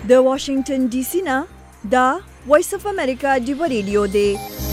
د واشنگټن ډي سي نه دا وایس اف امریکا ډیو ریډیو دی.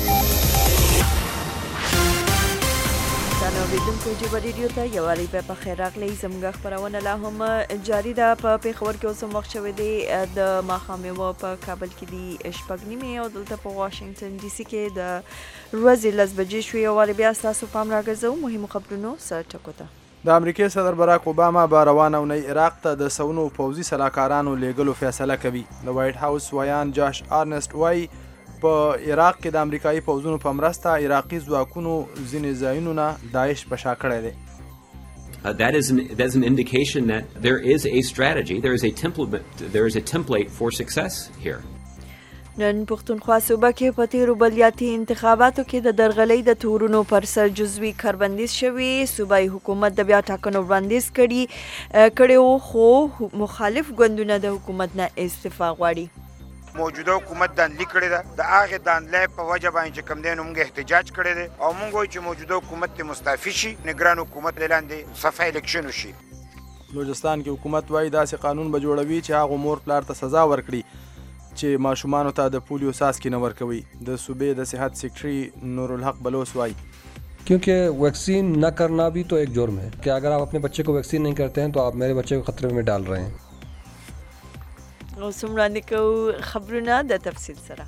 اوریدونکو ډیو ریډیو ته یو واری په خیر راغلی. زموږ خبرونه لا هم جاری ده. په پیښور کې اوس وخت شوی دی د ماښام په کابل کې دی شپږ نیمې او دلته په واشنگټن ډي سي کې د ورځې 10 بجې شوې. یو واری بیا ستاسو پام راګرځوو مهمو خبرونو سره ټکو ته. د امریکای صدر باراک اوباما به روانه اونۍ عراق ته د سونو پوځي سلاکارانو لیږلو فیصله کوي. د وایټ هاوس ویان جاش آرنسټ وایي په عراق کې د امریکایي پوځونو په مرسته عراقي ځواکونو ځینې ځایونو نه داعش په شا کړی دی. That's an indication that there is a strategy, there is a template for success here. نن پښتونخوا صوبه کې په تیرو بلدیاتي انتخاباتو کې د درغلۍ د تورونو پر سر جزوي کاربندیز شوي. صوبایي حکومت د بیا ټاکنو وړاندیز کړی خو مخالف ګوندونه د حکومت نه استعفا غواړي. موجوده حکومت دانلي کړې ده. د هغې دانلۍ په وجه باندې چې کوم دی نو موږ احتجاج کړی دی او موږ وایو چې موجوده حکومت دې مستعفي شي، نګران حکومت لاندې صفه الیکشن وشي. بلوچستان کې حکومت وایي داسې قانون به جوړوي چې هغو مور پلار ته سزا ورکړي چې ماشومانو ته د پولیو څاڅکي نه ورکوي. د صوبې د صحت سیکرټري نورالحق بلوچ وایي क्योंकि वैक्सीन न करना भी तो एक जुर्म है कि अगर आप अपने बच्चे को वैक्सीन नहीं करते हैं तो आप मेरे बच्चे को खतरे में डाल रहे हैं. اوس هم وړاندې کوو خبرونه د تفصیل سره.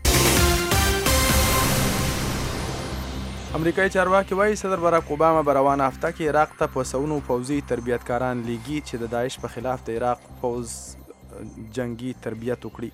امریکایي چارواکي وایي صدر باراک اوباما به روانه هفته کې عراق ته په سونو پوځي تربیتکاران لیږي چې د داعش په خلاف د عراق پوځ جنگي تربیت وکړي.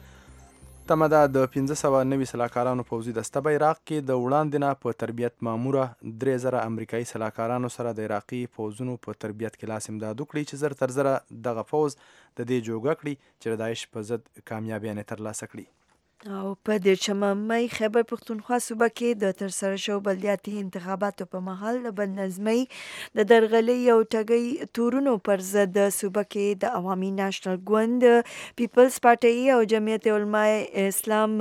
تمه ده د 1500 نوي سلاکارانو پوځي دسته به عراق کې د وړاندې نه په تربیت ماموره 3000 امریکایي سلاکارانو سره د عراقي پوځونو په تربیت کې لاس امداد وکړي چې زر تر زره دغه پوځ د دې جوګه کړي چې د داعش په ضد کامیابیانې ترلاسه کړي. او په 13 مې خیبر پښتونخوا صوبه کې د ترسره شو بلدیاتي انتخاباتو په مهال د بدنظمۍ د درغلۍ او ټګۍ تورونو پر ضد صوبه کې د عوامي ناشنل ګوند، پیپلز پارټۍ او جمعیت علماء اسلام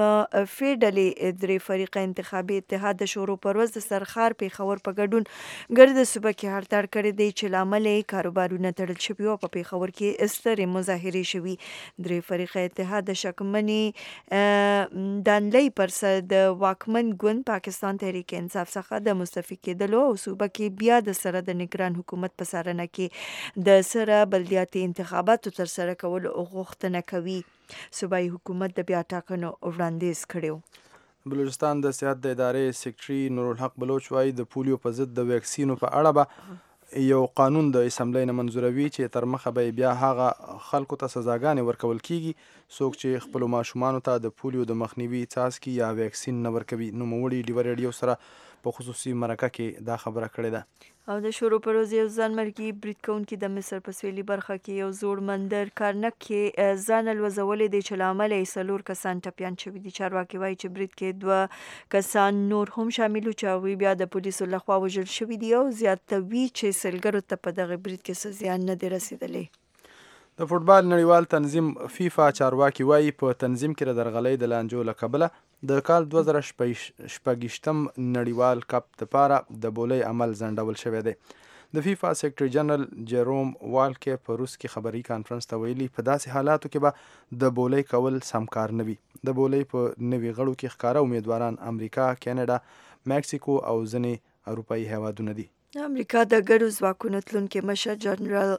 فیډلې درې فریقه انتخابي اتحاد د شورو پر ورځ د سرخار پیښور په ګډون ګرد صوبه کې هړتاړ کړی دی چې لامل یې کاروبارونه تړل شوي او په پیښور کې سترې مظاهرې شوي. درې فریقه اتحاد د شکمنې دانلۍ پر سر د واکمن ګوند پاکستان تحریک انصاف څخه د مستعفي کېدلو او صوبه کې بیا د سره د نگران حکومت په څارنه کې د سره بلدیاتي انتخاباتو ترسره کولو غوښتنه کوي. صوبایي حکومت د بیا ټاکنو وړاندیز کړی. بلوچستان د صحت د ادارې سیکرټري نورالحق بلوچ وایي د پولیو په ضد د ویکسینو په اړه به یو قانون د اسمبلی نه منظوروي چې تر مخه به بیا هغه خلکو ته سزاګانې ورکول کیږي څوک چې خپلو ماشومانو ته د پولیو د مخنیوي څاڅکي یا ویکسین نه ورکوي. نوموړي ډیو ریډیو سره په خصوصي مرکه کې دا خبره کړې ده. او د شورو پر ورځ یو ځانمرګي برید کوونکي د مصر په سویلي برخه کې یو زوړ مندر کارنک کې ځان الوځولی دی چې له امله یې 4 کسان ټپیان شوي دي. چارواکي وایي چې برید کې 2 کسان نور هم شامل چې هغوی بیا د پولیسو لخوا وژل شوي دي او زیاتوي چې سلګرو ته په دغه برید کې څه زیان نه دی رسېدلی. د فوټبال نړیوال تنظیم فیفا چارواکي وایي په تنظیم کې د درغلۍ د لانجو له کبله د کال 2026 نړیوال کپ دپاره د بولۍ عمل ځنډول شوی دی. د فیفا سیکرټري جنرال جیروم والکې په روس کې خبري کانفرنس ته ویلي په داسې حالاتو کې به د بولۍ کول سم کار نه وي. د بولۍ په نوي غړو کې ښکاره امیدواران امریکا، کینیډا، میکسیکو او ځینې اروپایي هیوادونه دي. امریکا د ګډو ځواکونو تلونکي مشر جنرال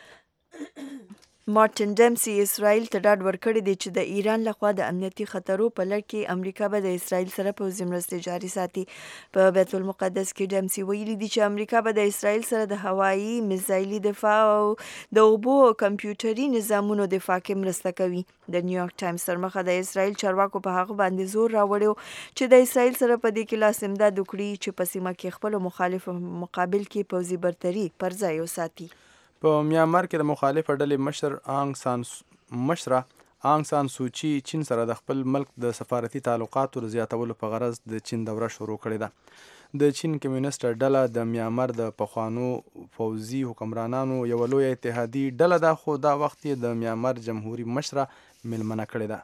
مارټن ډیمسي اسرائیل ته ډاډ ورکړی دی چې د ایران لخوا د امنیتي خطرو په لړ کې امریکا به د اسرائیل سره پوځي مرستې جاري ساتي. په بیت المقدس کې ډیمسي ویلي دی چې امریکا به د اسرائیل سره د هوایي، میزایلي دفاع او د اوبو او کمپیوټري نظامونو دفاع کې مرسته کوي. د نیویارک ټایمز تر مخه د اسرائیل چارواکو په هغه باندې زور راوړی چې د اسرائیل سره په دې کې لاس امداد وکړي چې په سیمه کې خپل مخالف مقابل کې پوځي برتري پر ځای وساتي. په میانمار کې د مخالفه ډلې مشره آنګ سان سوچي چین سره د خپل ملک د سفارتي تعلقاتو زیاتولو په غرض د چین دوره شروع کړې ده. د چین کمیونست ډله د میانمار د پخوانو پوځي حکمرانانو یو لوی اتحادي ډله ده خو دا وخت یې د میانمار جمهوریت مشره مېلمنه کړې ده.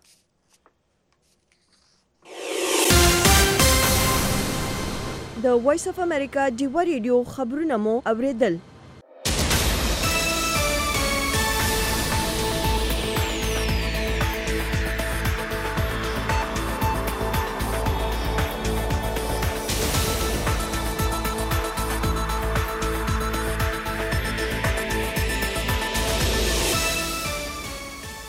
د وایس اف امریکا ډیو ریډیو خبرونه مو اوریدل.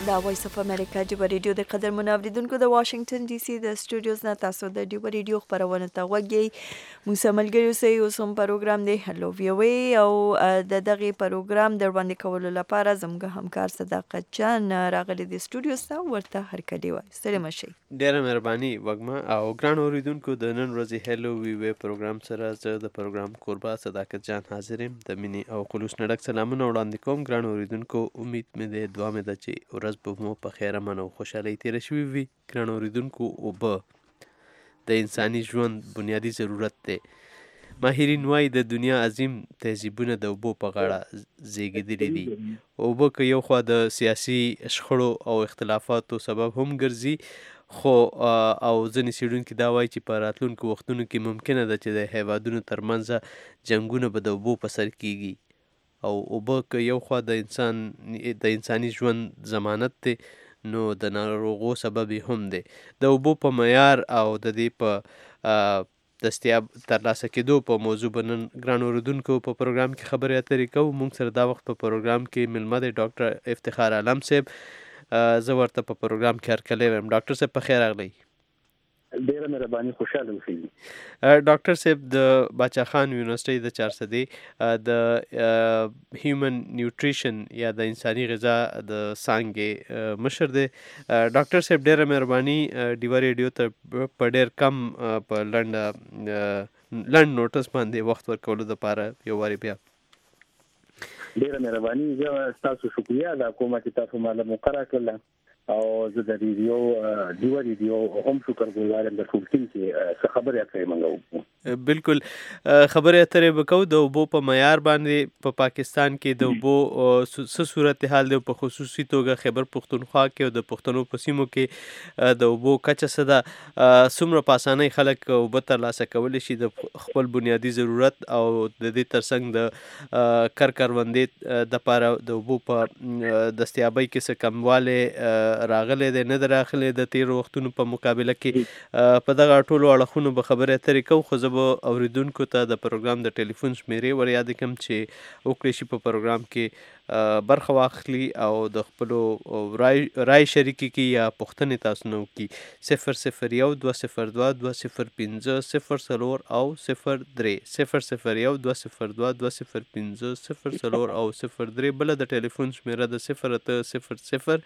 دا وایس اف امریکا جبه ریډیو د قدر منوریدونکو د واشنگټن ډي سي د سټوډیوز نه تاسو د جبه ریډیو خبرونه ته وګورئ موږ ملګری اوسئ اوس هم پروګرام دی هلو ویوي او د دغه پروګرام در باندې کولو لپاره زموږ همکار صداقت جان راغلی د سټوډیوز ته ورته هرکلی وای ستړي مشي ډیره مهرباني وګما او ګران اوریدونکو د نن ورځې هلو ویوي پروګرام سره زه د پروګرام کوربه صداقت جان حاضر یم د مینې او خلوص نډک سلامونه وړاندې کوم ګران اوریدونکو امید مې ده دعا مې ده چې ورځ به مو په خیر امن او خوشحالۍ تېره شوې وي ګران اوریدونکو اوبه د انساني ژوند بنیادي ضرورت دی ماهرین وایي د دنیا عظیم تهذیبونه د اوبو په غاړه زیږېدلي دي اوبه که یو خوا د سیاسي شخړو او اختلافاتو سبب هم ګرځي خو او ځینې څېړونکي دا وایي چې په راتلونکو وختونو کې ممکنه ده چې د هیوادونو ترمنځ جنګونه به د اوبو په سر کیږي او اوبه که یو خوا د انساني ژوند ضمانت دی نو د ناروغو سبب هم دی د اوبو په معیار او د دې په دستیاب ترلاسه کېدو په موضوع به نن ګران اوریدونکو په پروګرام کې خبرې اترې کوو موږ سره دا وخت په پروګرام کې مېلمه دی ډاکټر افتخار عالم صاحب زه ورته په پروګرام کې هرکلی وایم ډاکټر صاحب په خیر راغلی ډیره مهرباني خوشاله اوسئ ډاکټر صاحب د باچا خان یونیورسيټي د چارسدې د هیومن نیوټریشن یا د انساني غذا د څانګې مشر دی ډاکټر صاحب ډیره مهرباني ډیوا ریډیو ته په ډیر کم په لنډ نوټس باندې وخت ورکولو دپاره یو وارې بیا ډیره مهرباني زه تاسو شکریه ادا کوم چې تاسو مالا مقرره کړل او زه د ریډیو ډیوا ریډیو هم شکر ګزار یم د ټول ټیم چې څه خبرې اترې منغو بالکل خبرې اترې وکړو د اوبو په معیار باندې په پاکستان کې د اوبو څه صورتحال دی په خصوصي توګه خیبر پختونخوا کې او د پښتنو په سیمو کې د اوبو کچه څه ده څومره په اسانۍ خلک اوبه ترلاسه کولی شي د خپل بنیادي ضرورت او د دې ترڅنګ د کروندې دپاره د اوبو په دستیابۍ کې څه کموالی راغلی دی نه دی راغلی د تیرو وختونو په مقابله کې په دغه ټولو اړخونو به خبرې اترې کوو خو زه به اوریدونکو ته د پروګرام د ټلیفون شمیرې ور یاد کړم چې وکړی شي په پروګرام کې برخه واخلي او د خپلو رای شریکي کړي یا پوښتنې تاسو نه وکړي 001 202 205 04 او 03 001 202 205 04 او 03 بله د ټلیفون شمیره د 0800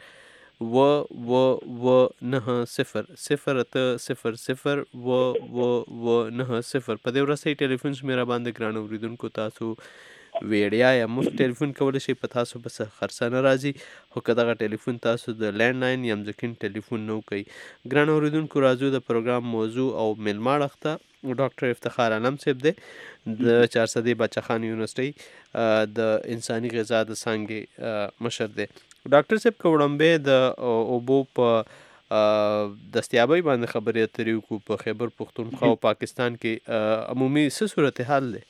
9 0 0800 9 0 په دې ورځي ټلیفون شمیره باندې ګران اوریدونکو تاسو ویډیا یا مفت ټلیفون کولی شئ په تاسو به څه خرڅه نه راځي خو که دغه ټلیفون تاسو د لینډ لاین یا مځکین ټلیفون نه کوئ ګران اوریدونکو راځو د پروګرام موضوع او میلمه اړخ ته ډاکټر افتخار عالم صاحب دی د چارسدې باچا خان یونیورسيټي د انساني غذا د څانګې مشر دی ډاکټر صاحب که وړاندې د اوبو په دستیابۍ باندې خبرې اترې وکړو په خیبر پختونخوا او پاکستان کې عمومي څه صورتحال دی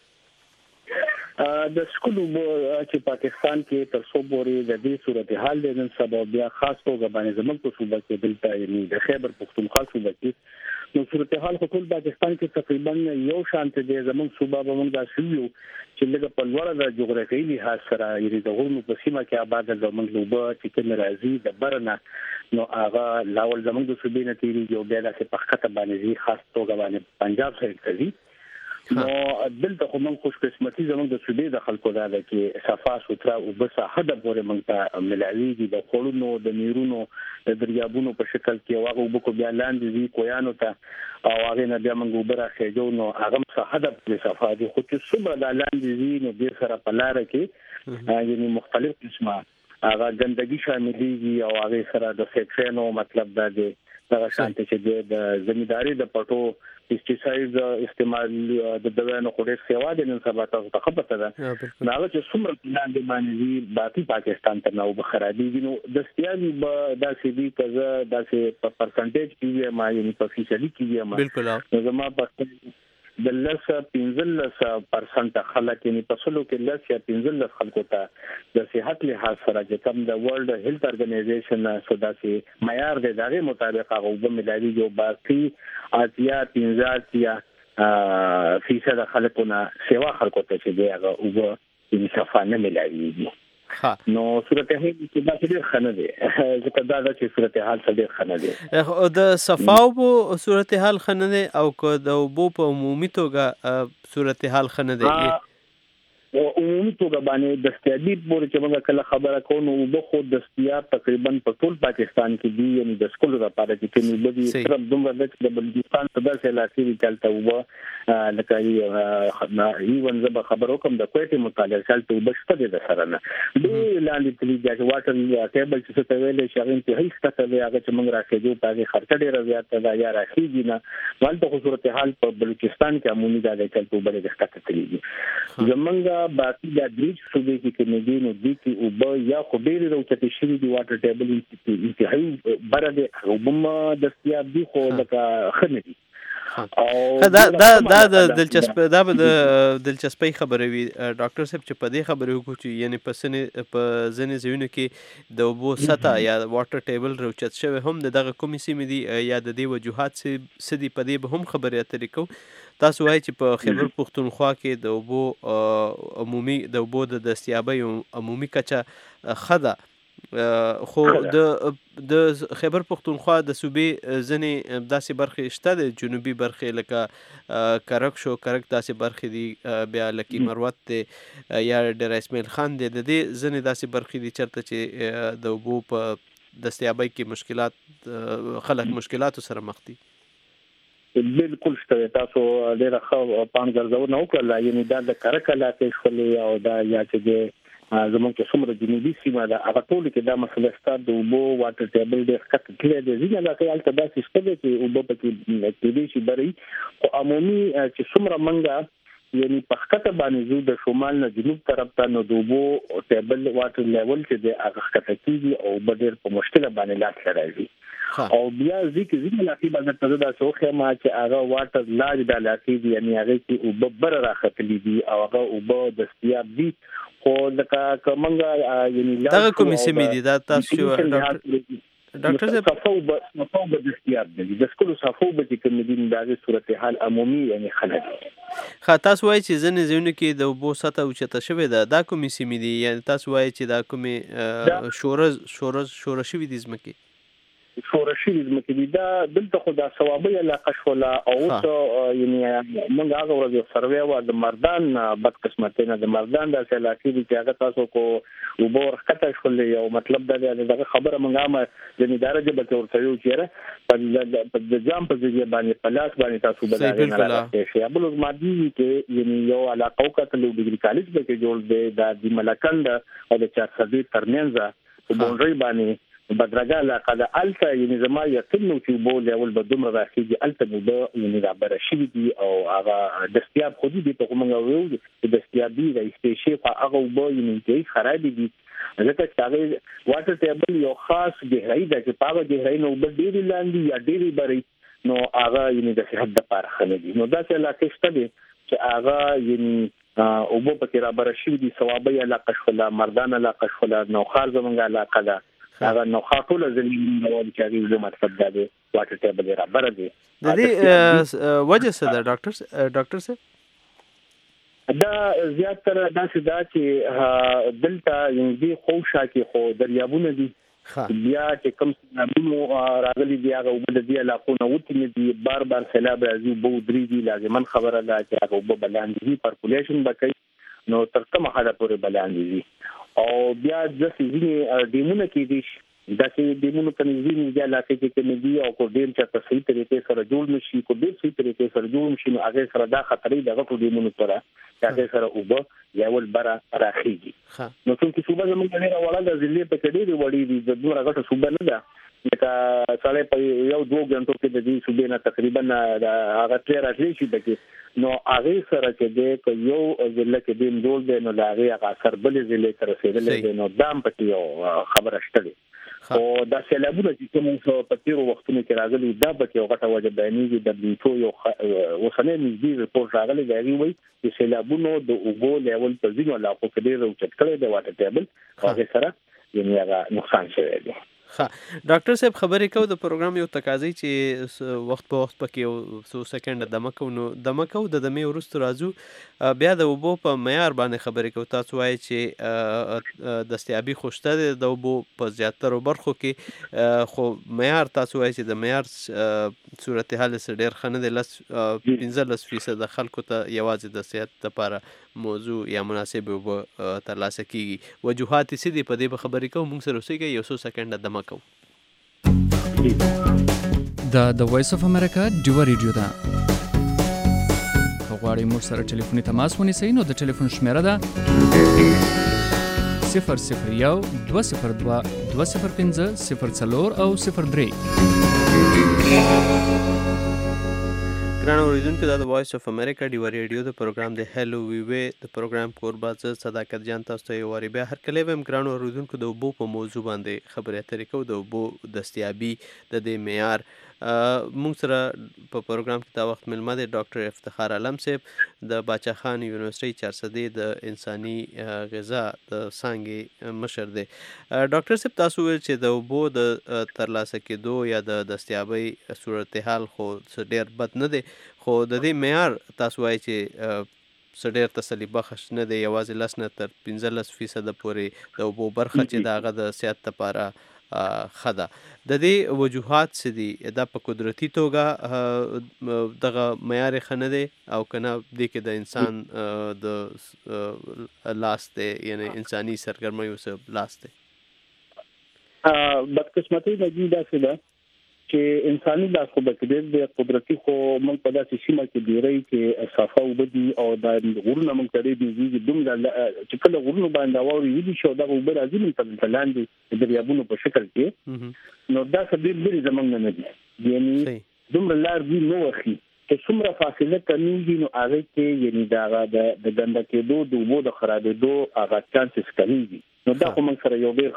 د سکولو چې پاکستان کې تر څو پورې د دې صورتحال د نن سبا بیا خاص توګه باندې زموږ په صوبه کې دلته یعنی د خیبر پختونخوا صوبه کې نو صورتحال خو ټول پاکستان کې تقریبا یو شانت دی زموږ صوبه به موږ داسې یو چې لږ په لوړه د جغرافیایي لحاظ سره یعنی د غرونو په سیمه کې آباد زموږ لوبه چې کوم راځي د برنه نو هغه لاول زموږ د صوبې نه تیریږي او بیا داسې په خطه باندې خاص توګه باندې پنجاب سره کوي نو دلته خو موږ خوش قسمتي زموږ د صوبې د خلکو دا ده چې صفا سوتره او بس حد پورې موږ ته ملاويږي د خورونو د نیرونو د دریابونو په شکل کې واغه وبکو بیا لاندې دي کویانو ته او هغه نه بیا موږ وبره خېجو نو هغه صحه د صفا دي خو چې صبح د لاندې دي نو د سره په لار کې یعنی مختلف قسمه هغه ګندګي شاملېږي او هغه سره د فیکشنو مطلب دا دی دا شانته چې د زمینداری د پټو پیسټیسایډ استعمال د دوايانو خوري سیوا د نن سبا ته خبره ده دا چې څومره لاندې باندې باقي پاکستان ته نو بخرادي نو دستیابي به داسې دي کزه داسې په پرسنټیج کې ما یعنی په فیصدي کې ما بالکل زما په د لسه 15% خلک یعنی په سلو کې لسه 15 خلکو ته د صحت لحاظ سره چې کوم د ورلد هیلث ارګنایزیشن سوداسي معیار د دغه مطابق هغه وبملاري جو باقي اتیا 15% خلکونه سیوا خلکو ته چې هغه وب انصافانه ملایوي نو صورتحال کې دا ډېر ښه نه دی ځکه دا چې صورتحال څه ډېر ښه نه دی د صفاو په صورتحال ښه نه دی او که د اوبو په عمومي توګه صورتحال ښه نه دی عمومي توګه باندې دستیابي پورې چې موږ کله خبره کوو نو اوبه خو دستیاب تقریبا په ټول پاکستان کې دي یعنی د سکولو لپاره چې کومې اوبه دي صرف دومره ده چې د بلوچستان په داسې علاقې کې دلته اوبه لکه ایون زه به خبر وکړم د کویټې متعلق هلته اوبه شته دي درسره نه ډېر لاندې تللي چې واټر ټیبل چې څه ته ویلی شي هغه انتهایي ښکته دی هغه چې موږ راخېږو په هغې خرچه ډېره زیاته ده یا راخېږي نه نو هلته خو صورتحال په بلوچستان کې عمومي دا دی چې هلته اوبه ډېرې ښکته تللي زمونږ باقي دا درې صوبې کې کومې دي نو دوی کې اوبه یا خو ډېرې راوچتې شوي دي واټر ټیبل انتهایي بره دی اوبه هم دستیاب دي خو لکه ښه نه دي دا د دلچسپۍ خبره وي ډاکټر صاحب چې په دې خبرې وکړو چې یعنی په ځینې ځایونو کې د اوبو سطح یا واټر ټیبل راوچت شوی هم د دغه کومې سیمې دي یا د دې وجوهات څه دي په دې به هم خبرې اترې کوو تاسو وایي چې په خیبر پښتونخوا کې د اوبو د دستیابۍ عمومي کچه ښه ده خو د خیبر پښتونخوا د صوبې ځینې داسې برخې شته د جنوبي برخې لکه کرک شو کرک داسې برخې دي بیا لکي مروت دی یا ډېر اسماعیل خان دی د دې ځینې داسې برخې دي چېرته چې د اوبو په دستیابۍ کې خلک مشکلاتو سره مخ دي بالکل شته تاسو ډېره ښه پام ګرځونه وکړله یعنې دا د کرک علاقې شولې او دا یا چې زمونږ چې څومره جنوبي سیمه ده هغه ټولو کې دا مسله شته د اوبو واټر ټیبل ډېر ښکته تللی دی ځینې علاقې هلته داسې شته دی چې اوبه پکې کېدای شي بری خو عمومي چې څومره موږ یعنی په ښکته باندې ځو د شمال نه جنوب طرف ته نو د اوبو ټیبل واټر لیول چې دی هغه ښکته کېږي او اوبه ډېر په مشکله باندې لاس ته راځي او بیا ځینې علاقې باندې ته دا څه وښیم چې هغه واټر لارې د علاقې دي یعنې هغې کې اوبه بره راختلي دي او هغه اوبه دستیاب دي خو لکه که موږ یعنی دغه کومې سیمې دي دا تاسو ډاکټر صاحب صفا اوبه دستیاب دي د سکولو صفا اوبه چې کومې دي د هغې صورتحال عمومي یعنې ښه نه دي ښه تاسو وایئ چې ځینې ځایونو کې د اوبو سطحه اوچته شوې ده دا کومې سیمې دي یعنې تاسو وایئ چې دا کومې شوره شوي دي ځمکې شورشي ځمکې دي دا دلته خو دا ثوابي علاقه شوله او اوس یعنې موږ هغه ورځ یو سروې وه د مردان بدقسمتۍ نه د مردان داسې علاقې دي چې هغه تاسو کو اوبه ورښکته شولې او مطلب دا دی دغه خبره موږ عامه د اداره ژبه کې ورته ویو چې د جام په ځای باندې په لاس باندې تاسو به د هغې نه راغلی شي بل مادي کې یعنې یو علاقه وکتلو ډګري کالج به کې جوړ دی دا د ملکنډ او د چارسدې ترمنځ په بونډرۍ باندې بدرګه علاقه ده الته یعنی زما یقین نو چې بو لیول به دومره راخیږي الته نو به یعنی را بره شي دي او هغه دستیاب خو دي په کومه ویو چې دستیابي د استیشي په هغه وبو یعنی چې خراب دي ځکه چې هغه واټر ټیبل یو خاص گہرائی ده چې په هغه گہرائی نو به ډېری لاندې یا ډېری بری نو هغه یعنی د صحت لپاره ښه نه دي نو دا چې علاقه شته دي چې هغه یعنی اوبو پکې را بره شي دي ثوابي علاقه شوله مردان علاقه شوله نوخار زمونږ علاقه ده هغه نو خاطوله زمين نو چې هغه زما مطلب دا دی واټر ټیبل را بره دی د دې وجه څه ده ډاکټر صاحب دا زیاتره داسې دا چې دلته یوه خوشا کې خو دریابونه دي بیا چې کوم سیلابونه راغلي دي هغه وبد دي علاقو نه وتی دي بار سیلاب راځي بو درې دي لازمان خبره ده چې هغه وب بلاندې دي پاپولیشن بکې نو تر کومه حدا پورې بلاندې دي او بیا د ځینې ډیمونه کې دي دا چې ډیمونه په نږدې د علاقې کې کوم دي او کو ډیر چې په صحیح طریقې سره جوړ نشي کو ډیر صحیح طریقې سره جوړ نشي نو هغه سره دا خطرې دغه ټول ډیمونه سره هغه سره اوبه یا ول بره راخیږي نو څنګه صوبه زموږ ډیره وړه د ضلع په کې ډیره وړي دي د دوه غټه صوبه نه ده لکه سړی په یو 2 غنټو کې د دې صوبې نه تقریبا هغه تیر راتلی شي بګي نو هغه سره چې د یو ضلع کې دیم جوړ دی نو هغه اثر بل ضلع تر رسیدلې دی نو دام پټي یو خبره شته او دا سیلابونه چې کوم څه په تیرو وختونو کې راغلي دا پکې یو غټه وجه بیانېږي د بیټو یو وسنه نږدې رپورټ راغلی دی وایي چې سیلابونو د اوبو لیول په ځینو علاقو کې ډېر اوچت کړی دی واټر ټیبل هغه سره یعنی هغه نقصان شوی دی ډاکټر صاحب خبرې کوو د پروګرام یو تقاضی چې وخت په وخت پکې یو څو سکنډه دمه کوو نو دمه کوو د دمې وروسته راځو بیا د اوبو په معیار باندې خبرې کوو. تاسو وایي چې دستیابي خو شته دی د اوبو په زیاترو برخو کې خو معیار تاسو وایي چې د معیار صورتحال یې ډېر ښه نه دی. 15% خلکو ته یوازې د صحت لپاره موضوع یا مناسب اوبه ترلاسه کیږي. وجوهات یې څه دي په دې به خبرې کوو. موږ سره اوسئ یو څو سکنډه دمه کوو. دا د وایس اف امریکا ډیوه ریډیو ده. که غواړئ موږ سره ټلیفوني تماس ونیسئ نو د ټلیفون شمیره ده 001 202 205 04 او 03. ګرانو اوریدونکو دا د وایس اف امریکا ډیوه ریډیو د پروګرام د هلو وی وی د پروګرام کوربه زه صداقت جان تاسو ته یو واري بیا هر کله ویم ګرانو اوریدونکو د اوبو په موضوع باندې خبرې اترې کوو د اوبو دستیابي د دې معیار. موږ سره په پروګرام کې دا وخت ملمه دی ډاکټر افتخار عالم صاحب د باچا خان یونیورسيټي 400 د انساني غذا د څانګې مشر دی. ډاکټر صاحب تاسو ویل چې د اوبو د ترلاسه کېدو یا د دستیابۍ صورتحال خو ډېر بد نه دی خو د دې معیار تاسو وایي چې څه ډېر تسلي بخش نه دی. یوازې 10 نه تر 15% پورې د اوبو برخه چې د هغه د صحت لپاره ښه ده. د دې وجوهات څه دي؟ دا په قدرتي توګه دغه معیار ښه نه دی او که نه دې کې د انسان د لاس دی یعنی انساني سرګرمیو څه لاس دی؟ بدقسمتي د داسې ده چې انساني لاس خو به کېدل د قدرتي خو موږ په داسې سیمه کې ډیری کې صفه وبدي او د غرونو موږ ته دې دومره چې کله غرونو باندې واوري ویلي شو دا به راځي په لاندې د دریابونو په شکل کې نو دا څه ډېر زمونږ نه دي یعنی دومره لار دی نو وخی چې څومره فاصله کمیږي نو هغه کې یعنی دا د ګنده کېدو د اوبو د خرابېدو هغه چانسز کمیږي. نو دا کوم سره یو ډېر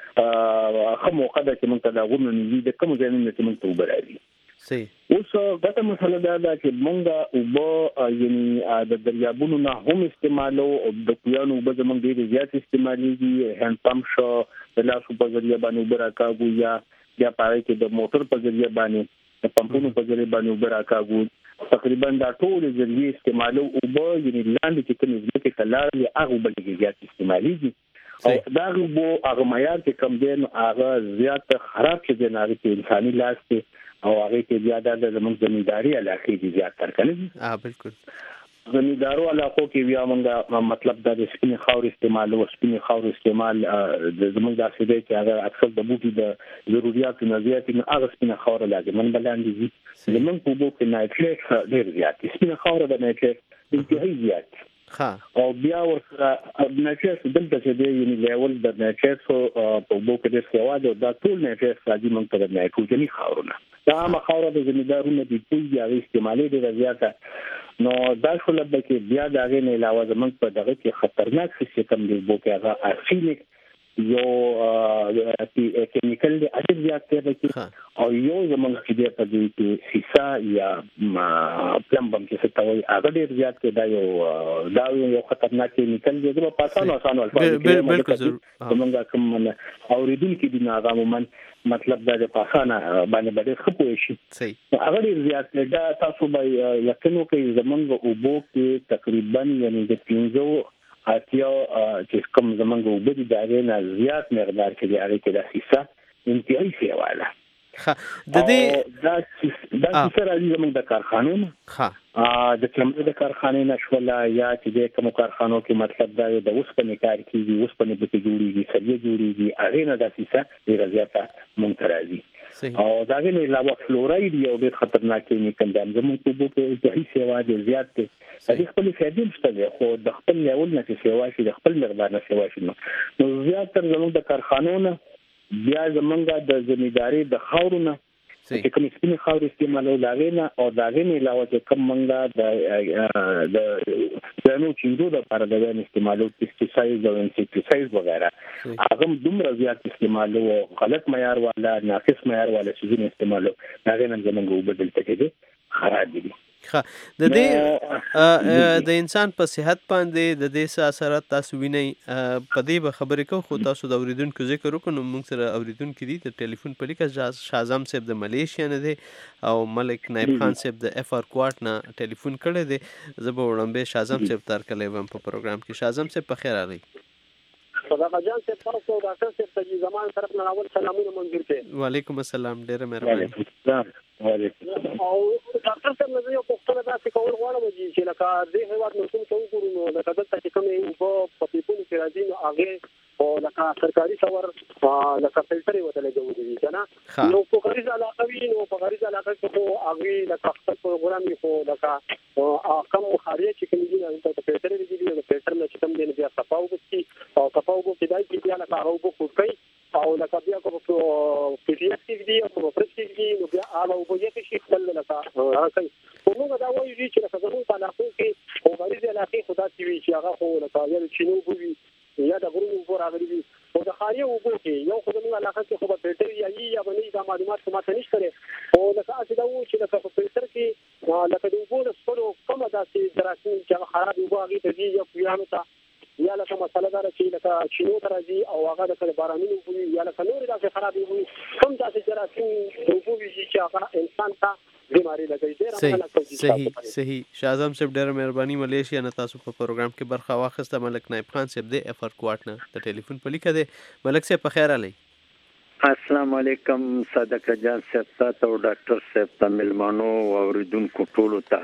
ښه موقع ده چې موږ ته دا غوښنه نږدې د کوم ځای نه چې موږ ته وبراري. اوس دا مسله دا چې موږ اوبه یعنی د دریابونو نه هم استعمالو او د کویانو اوبه زموږ ډېر زیات استعمالېږي. هند پمپ شو د لاسو په ذریعہ باندې اوبه راکاږو یا پاره کې د موټر په ذریعہ باندې د پمپونو په ذریعہ باندې اوبه راکاږو. تقریبا دا ټول ذریعہ استعمالو اوبه یعنی لاندې چې کوم ځمکې ته لاړې هغه اوبه زیات استعمالېږي او دا اوبه هغه معیار چې کم دی نو هغه زیات خراب شي د نړۍ کې انساني لاس کې او هغه کې زیاده د زموږ زمینداری علاقې دي زیات تر کنه. بالکل زمیندارو علاقو کې بیا موږ مطلب د سپینې خاور استعمال او سپینې خاور استعمال د زموږ د اسیدي چې هغه اکثر د بوټي د ضرورتو نه زیات نه هغه سپینې خاور لازم بلاندې دي. زموږ په بوټي کې نایټریټ ډېر زیات سپینې خاور د نایټریټ انتهایی زیات او بیا ورسره نایټریټ دلته چې دی یعنی لیول د نایټریټ په بو کې د سیواده دا ټول نایټریټ راځي موږ ته د نایټروجني خاورونه دا ما خاور د زمیندارونو د ټول یا استعمالي د زیاته نو دا شول به کې بیا دا غي نه علاوه زموږ په دغه کې خطرناک څه کم دی بو کې هغه ارسینیک یو کیمیکل دی اته زیات دی او یو زمونږ چې دی په دې کې سیسا یا پلمبم چې څه ته وایي هغه ډېر زیات دی دا یو خطرناک کیمیکل دی چې په اسانه الفاظ زمونږ کوم اوریدونکو دي نه عموما مطلب دا د پاسانه باندې ډېر خپوي شي هغه ډېر زیات دی دا تاسو به یقین وکړئ زمونږ اوبو کې تقریبا یعنی د 15 اتیا چې کوم زمونږ وبدي دا نه زیات مقدار کې دی هغه کې د حصہ انتهایی سیواله د دې دا څه راځي زمونږ د کارخانو د چمړو د کارخانې نشولا یا چې د کوم کارخانو کې مطلب دا د اوسپنې کار کیږي اوسپنې به جوړیږي سړي جوړیږي هغه نه د حصہ ډیر زیاته منترازي او دا غوښنه علاوه فلوراید یو ډیر خطرناک کیمیکل دی زموږ په بو کې د هیڅ سیوا زیات دی د خپل فائدې مشته خو د خپل لیول نه سیوا شي د خپل مقدار نه سیوا شي نو زیات تر زموږ د کارخانو بیا زمونږ د زمینداری د خاورونه چې کوم سپینې خاور استعمالو لاغینا او داغینه علاوه چې کوم منګه د نو چینجو د پر د استعمالو پیسټیسایډ او انسیکټیسایډ وغیرہ هغه دومره زیات استعمالو غلط معیار والا ناقص معیار والا څه استعمالو داغینه زمونږ وبدل تکي خراب دي د دې د انسان په صحت باندې د دې څه اثرات تاسو وینئ په دې به خبرې کوو، خو تاسو د اوریدونکو ذکر وکړو نو موږ سره اوریدونکي دي د ټلیفون په لیکه شازم صاحب د ملیشیا نه دی او ملک نایب خان صاحب د اف آر کوارټ نه ټلیفون کړی دی. زه به وړاندې شازم صاحب ته هرکلی وم په پروګرام کې. شازم صاحب په خیر راغلی. صدقه جان صاحب تاسو او ډاکټر صاحب ته زمان طرف نه اول سلامونه منظور کړئ. وعلیکم السلام، ډیره مهرباني. او ډاکټر صاحب نو یو پوښتنه تاسو کول غواړم چې لکه دې هیواد نو څنګه وګورو نو لکه دلته چې کومې په پیپونو کې راځي نو هغه او لکه سرکاري څور لکه فلټر وته لګوي کنه نو په غریز علاقه وی نو په غریز علاقه کې خو هغه لکه خپل پروګرام یې خو لکه کم خارجي چې کوم دي نو ته فلټر دی نو فلټر نه چې کوم دي بیا صفاو وکړي او صفاو وکړي دای چې بیا لکه هغه وکړي او لکه بیا کوم پی ډی ایف کې دی او پرس کې دی نو بیا هغه وګورئ چې خپل لکه راځي کومه دا وایي چې لکه زموږ په علاقه کې او غریز علاقه خدا چې وی چې هغه خو لکه یو چینو بوي یا د غرونو په راغلي دي او د خاري وګو کې یو خدای علاقه کې خو په فلټر یا باندې د معلومات کومه څه نشته او لکه اته دا و چې لکه په فلټر کې لکه د وګو سره کومه داسې دراسي چې خراب وګو هغه ته دی یو پیانو ته یا لکه مسله دار چې لکه چینو درځي او هغه د بارانونو وګو یا لکه نور داسې خراب وګو کوم داسې دراسي وګو چې هغه انسان ته بیماری لګی. صحیح. شازم صاحب ډېر مهرباني. ملیشیا نه تاسو په پروګرام کې برخه واخیسته. ملک نایب خان صاحب د اف آر کوارټ نه د ټلیفون په لیکه دی. ملک صاحب په خیر علي. السلام علیکم صدقه جان صاحب ته او ډاکټر صاحب ته ملمانو او اوریدونکو ټولو ته.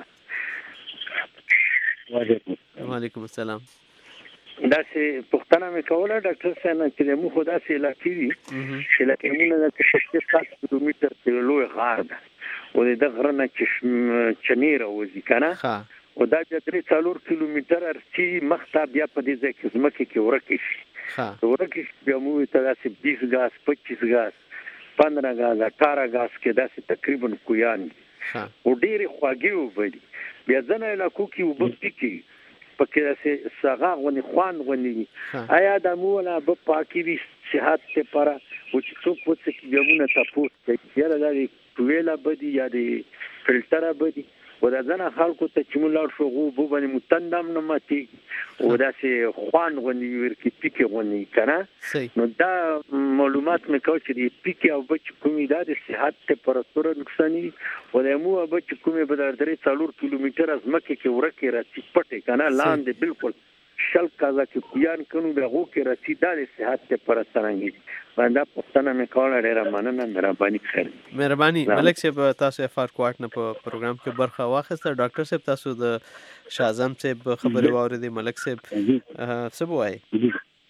وعلیکم السلام. دا چې پښتنه مې کوله ډاکټر صاحب چې موږ خدا سي علاقې دي چې لکه موږ د 67 کیلومتر په لوی غار ده او د غرنه چې چنیر وځي کنه او دا د 3-4 کیلومتر ارچی مخته بیا په دې ځای کې زمکه کې ورکه شي ورکه بیا موږ ته داسې 20 غاز 25 غاز 15 غاز 18 غاز کې داسې تقریبا کویان او ډېر خواږي وبدي بیا ځنه علاقو کې وبکې کې پکې داسې ساغه غونی خوان غونی آیا د مولا په پاکي وي صحت ته پر او چې څوک وڅ کې بیا تاسو ته یاره دا ویلا بدی یا دی فلټر بدی و دا ځنه خلکو ته چې مولا شو غو باندې متندم نه ماتي او دا سه خوان غونی ورکی پیکي غونی کنه نو دا معلومات مې کو چې دی پیکي او بچ کومې دا د صحت ته پر سره نقصان دي و د مو بچ کومې بدر 3-4 کیلومتر از مکه کې ورکه راځي پټه کنه لاندې بالکل شل کازا کې کویان کنو د غو کې راځي دا د صحت ته پر سترنګي باندې پښتنه مې کوله ډیره مننه مهرباني خیر مهرباني. ملک صاحب تاسو اف آر کوارټ نه په پروګرام کې برخه واخیسته. ډاکټر صاحب تاسو د شازم صاحب خبرې واورېدې. ملک صاحب څه وایي؟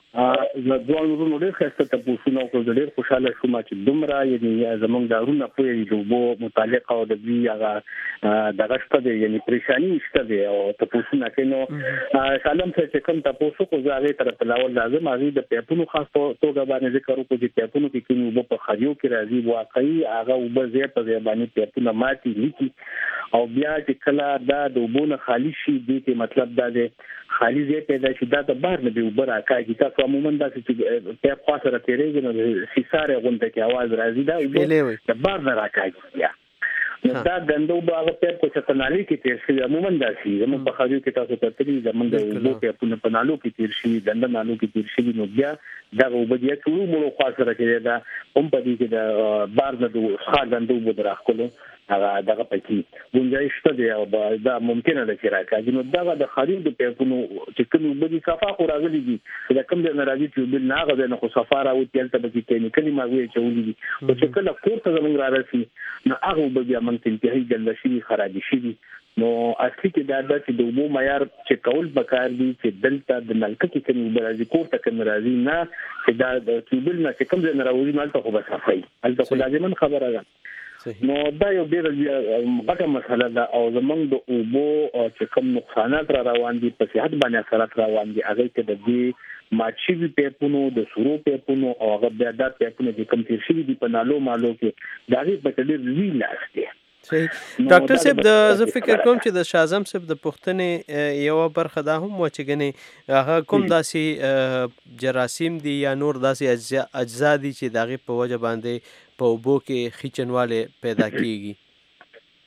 زه دوه ورونو ډېر ښه تاسو نو کو ډېر خوشاله شوم چې دومره یعنی زمونږ دارونه په یوه بو متعلق او د دې هغه دغه شته یعنی پریشانی شته او تاسو نه کینو سلام ته کوم تاسو کو زاغه تر په لاول لازم هغه د پیپونو خاص توګه باندې ذکر وکړو چې پیپونو کې کوم په خاجو کې راځي واقعي هغه وب زه په باندې پیپونه ماتي لیکي او بیا چې کله دا د وبونه خالی شي دې مطلب دا دی خالی ځای پیدا شي دا د بار نه دی وبر راکاږي تاسو عموما دا چې په خاصه را تیرېږي نو سیساره غونډه کې आवाज راځي دا د بار نه راکاږي دا غندو باغ په کوڅهنالي کې تیر شي عموما دا شي زموږ په خاجو کې تاسو ته ترې زموږ د په نالو کې تیر شي د نالو کې تیر شي نو بیا دا وبدیا ټول مو خاصه راځي دا هم په دې کې د بار نه د خاګندو بو دراخلو هغه دغه پکې گنجائش ته دی او دا ممکنه ده چې راکاږي نو دا د خارج د پیپونو چې کوم بدی صفه خو راغلي دي دا کوم د ناراضي چې بل نه غوډه نه خو سفاره او تلته به کې کلی ما وی چولې دي او چې کله کوټه زمونږ راځي نو هغه به بیا مونږ انتهایی ګل شي خراب شي نو اصلي کې دا چې د عموم معیار چې کول بکار دي چې دلته د نلکه کې کوم برازي کوټه کوم راځي نه چې دا د کیبل نه چې کوم ځای راوځي مالته خو به صفای البته خو لازم خبره ده نو دا یو ډېر غټه مسله ده او زمونږ د اوبو چې کوم نقصانات را روان دي په صحت باندې اثرات روان دي هغه کې د دې ماچی پیپونو د سورو پیپونو او هغه بیا د پیپونو چې کوم تیر شي دي په نالو مالو کې دا یې په ډېر وی لاس دي. ډاکټر صاحب د فکر کوم چې د شازم صاحب د پښتنې یو برخه دا هم و چې غني هغه کوم داسې جراثیم دي یا نور داسې اجزا دي چې دغه په وجه باندې په اوبو کې خېچنواله پیدا کیږي.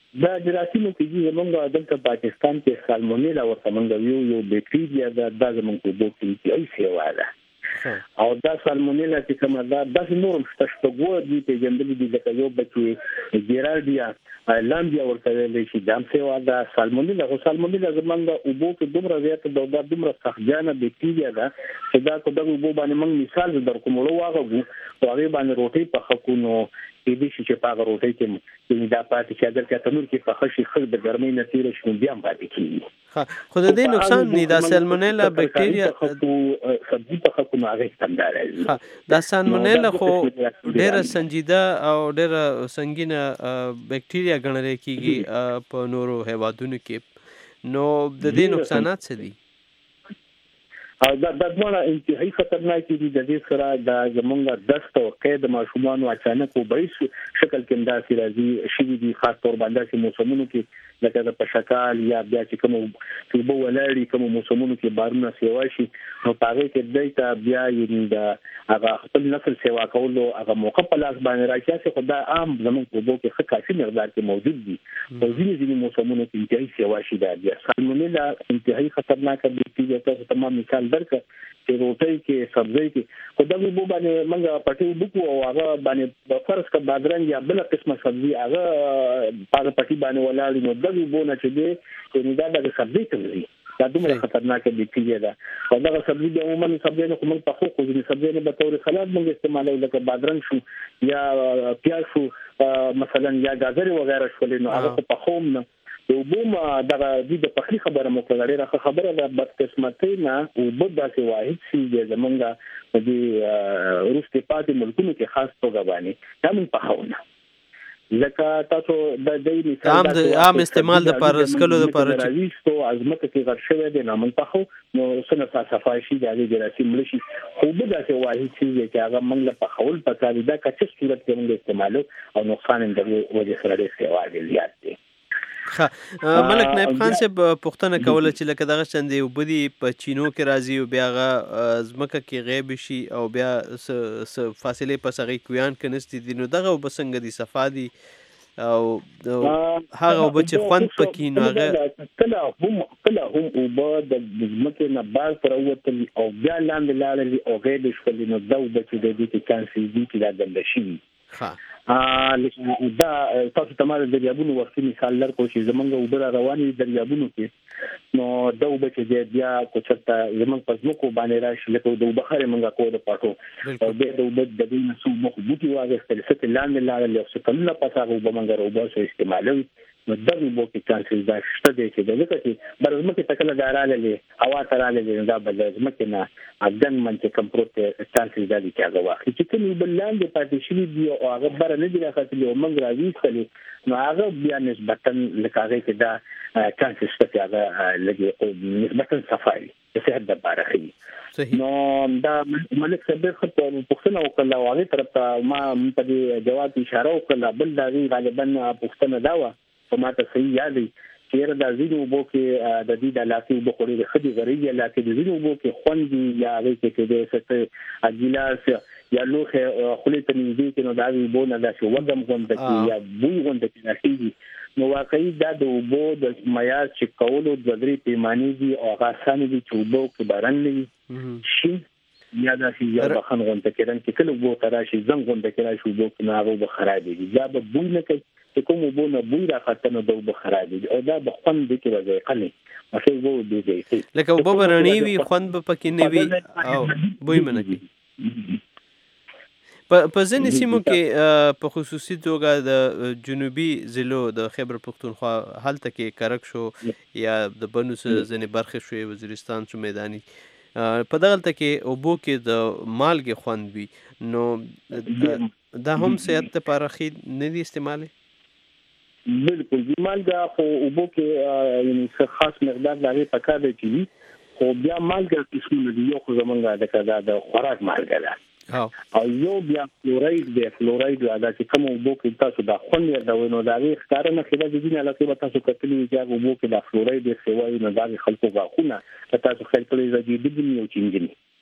دا جراثیمو کې زمونږ دلته پاکستان کې سالمونیلا ورته موږ یو بیکټیریا دا زمونږ په بوک کې ای سیوا ده او دا سالمونیلا چې کومه دا د نورم شپږو دي په جندل دي لکه یو بچي ګیرالډیا لامبیا ورته ویل شي دا سیوا ده سالمونیلا زمونږ او بوک دومره زیات د دومره سخجانه بیکټیریا ده چې دا کو دغه وبو باندې موږ مثال در کوم واغو او هغه باندې روټي په خکونو دې شي چې په روټي کې دا پاتې چې اگر کته نور کې په خشي خل د ګرمۍ نه تیر شي بیا هم پاتې کیږي خو د دې نقصان نه دا سالمونیلا بیکټیریا سبزی په خکونو هغه ستندار دا سالمونیلا خو ډېر سنجیده او ډېر سنگینه بیکټیریا ګڼل کېږي په نورو هیوادونو کې نو د دې نقصانات څه دي او دا دغه انتهایی خطرناک دي د دې سره د زمونږ دست او قید ماشومان او اچانک وبایس شکل کې انداسي راځي شي دي خاص تور باندې چې موسمونو کې لکه د پشکال یا بیا چې کوم فوټبال ولري کوم موسمونو کې بارونه سیوا شي نو هغه کې دایته بیا یې د هغه خپل نسل سیوا کولو هغه موقع په لاس باندې راځي چې خدای عام زمونږ په بوک کې کافي مقدار کې موجود دي په ځینې موسمونو کې انتهایی سیوا شي دا بیا سالمونیلا انتهایی خطرناک دي چې تمام مثال درک چې روټي کې سبزی کې خو دا وبو باندې موږ پټي بوکو او هغه باندې فرض کا بادرنګ یا بل قسمه سبزی هغه په پټي باندې ولاړ نو دا وبو نه چې دې دا د سبزی ته دا دومره خطرناک بیکټیریا ده او دا سبزی د عموما سبزی نه کوم په خو د سبزی نه به تور سلاد موږ استعمالوي لکه بادرنګ شو یا پیاز شو مثلا یا گازر وغیرہ شو نو هغه په خوم نه یو بوم دغه د پخلی خبره مو کړه ډیره خبره ده بد قسمتي نه او بد داسې واحد شي زمونږ د روسي پاتې ملکونو کې خاص توګه باندې دا من په خونه لکه تاسو د دې مثال عام استعمال د پر اسکلو د پر راويستو ازمت کې غړ شوی دی نو من په خو نو سنه صفای شي د جراثیم ملشي خو بد داسې واحد شي چې هغه موږ په خول په کار دا کچ صورت کې موږ استعمالو او نقصان د وجه سره ډېر سیوا دی ملک نائب خان صاحب پوښتنه کوله چې لکه دغه چندې وبدي په چینو کې راځي او بیا غا زمکه کې غیب شي او بیا فاصله پس هغه کویان کنيستي دي نو دغه وبسنګ دي صفادي او هغه وبچ خوند پکې نو هغه کله هم او د زمکه نه باز پر اوتل او بیا لاندې لاړل او غیب شول نو دا وبچ د دې کې چانس دي چې دا دل شي دا تاسو ته مال د دریابونو ورته مثال لرکو چې زمونږ وبره رواني دریابونو کې نو دا وبچ دې بیا کوچته زمونږ پزموکو باندې راشي لکه د بخاره منګه کو د پټو او د وبد د دې نسو مخ بوتي واغې ستل لاندې لاړل او څه کله پاسه وبمنګ روبو استعمالوي نو دغه بو کې چانسز دا شته دي چې دغه کې برزمکه تکله دارالې هوا ترالې دا برزمکه نه اګن منځ کم پروت چانسز دا دي چې هغه واخلي چې کوم بلان د پاتې شي دی او هغه بر نه دی راځي او موږ راځي نو هغه بیا نسبتا لکه کې دا چانسز شته هغه لګي نسبتا صفایي څه حد بارخي نو دا ملک صاحب خپل پښتنه وکړه او هغه طرف ته ما په دې جواب اشاره وکړه بل دا غالبا پښتنه دا و په ماته صحیح یادي چې دا زیرو بو کې د دې د علاقې بو خوري د خدي غریه علاقې د زیرو بو کې خوندي یا هغه کې د ست اجلاس یا لوخه خلې ته نږدې کې نو دا بو نه دا شو وګم غونډه کې یا بوی غونډه کې نشي نو واقعي دا د بو د معیار چې کولو د درې پیمانې دي او هغه سن دي چې بو کې باران لري شي یا دا چې یا بخن غونډه کې رنګ کې کله بو تراشي زنګ غونډه کې راشي بو کې نه هغه خراب دي یا به بوی نه کوي چې کوم بو نه بوی راختنه د بو خراب دي او دا بخون دي کې راځي قلي مخې وو دي لکه وبو برنی وي خوند به پکې نه وي او بوی منه کی په ځینې سیمو کې په خصوصي توګه د جنوبي ضلعو د خیبر پختونخوا هلته کې کرک شو یا د بنو ځینې برخې شوې وزیرستان شو میداني په دغلته کې اوبو کې د مالګې خوند وي نو دا هم صحت لپاره ښه نه دي استعمالي بالکل د مالګه خو اوبو کې یعنی خاص مقدار لري پکار دی چې خو بیا مالګه قسمونه دي یو خو زمونږ د خوراک مالګه ده او یو بیا فلوراید دی فلوراید دا چې کوم اوبو کې تاسو د خوند یا د وینو د ښکار نه خلاص دي نه لکه تاسو کتلی چې اوبو کې د فلوراید سیوای نه د خلکو غاخونه تاسو خپل ځای دی یو چینجنی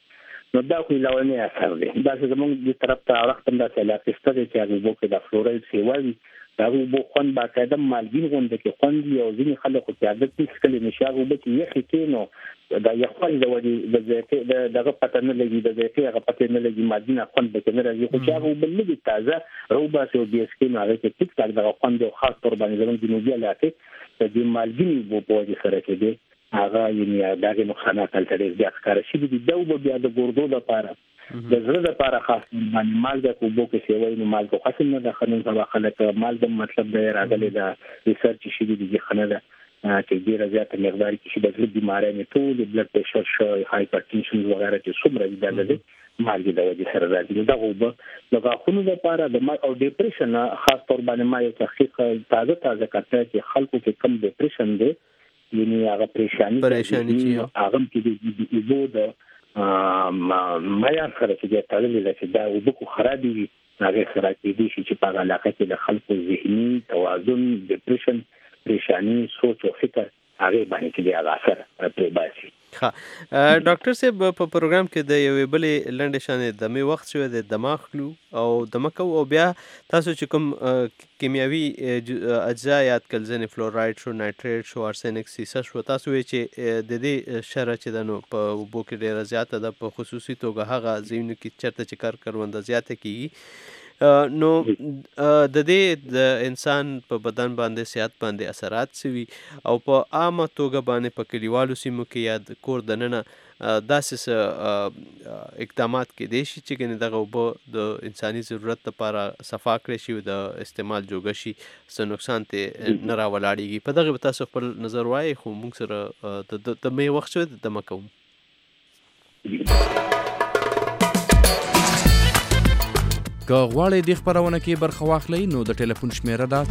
نو دا خو لاولنی اثر دی دا چې زموږ د طرف ته راختم دا علاقه ستاسو چې هغه وګړي د فلورایډ سیوالي دا وو خوند باقاعده مالګین غونډه کې خوند یو ځینې خلک خو عادت نشي کلی نشاغو به چې یخ کې نو دا یو خوند د ودی د ځکه دغه پته نه لګي د ځکه هغه پته نه لګي مالګین خوند به نه راځي خو چې هغه بل دي تازه روبا سو دی اس کې نه راځي چې ټیک ټاک دغه خوند خاص تور باندې زموږ جنوبي علاقه د دې مالګین وو په وجه سره کې دی هغه یې دغه نقصانات تل ډیر ښکار شي د دوه بیا د ګردو لپاره د زړه لپاره خاص باندې مالګه کو بو کې سیوي نو مالګه خاص نه د خنن سبا خلک مالګه مطلب دی راغلي دا ریسرچ شي د خننه چې ډیره زیاته مقدار کې شي د زړه بیماری نه ټول د بلډ پريشر شو هایپرټنشن وغیرہ چې څومره دي دلته مالګه د وجه سره راځي دا غوبه د غاښونو لپاره د او ډیپریشن خاص تور باندې ما یو تحقیق تازه کړی چې خلکو کې کم ډیپریشن دی یعنی هغه پریشانی چې هغه کې د ایبو د مایا سره چې تړلې ده چې دا وبکو خرابې وي هغه سره کې دي چې په علاقه کې د خلکو ذهني توازن ډیپریشن پریشانی سوچ او فکر هغه باندې کې د اثر پرې باسي. ها ډاکټر صاحب په پروګرام کې د یوې بلې لنډې شانې د می وخت شو د دماغ خلو او دمکو او بیا تاسو چې کوم کیمیاوي اجزا یاد کړل ځنې فلورایډ شو نایټریټ شو ارسنک سیسه شو تاسو وی چې د دې شره چې د نو په وبو کې ډیره زیاته ده په خصوصي توګه هغه ځینو کې چرته چې کارونده زیاته کیږي نو د دې د انسان په بدن باندې صحت باندې اثرات سوي او په عامه توګه باندې په کلیوالو سیمو کې یا کور دننه داسې اقدامات کې دي چې ګنې دغه وبو د انساني ضرورت لپاره صفا کړی شي د استعمال جوګه شي څه نقصان ته نه راولاړېږي په دغه تاسو خپل نظر وایي خو موږ سره د مې وخت شو د مکو که غواړئ د خبرونه کې برخه واخلئ نو د ټلیفون شمیره ده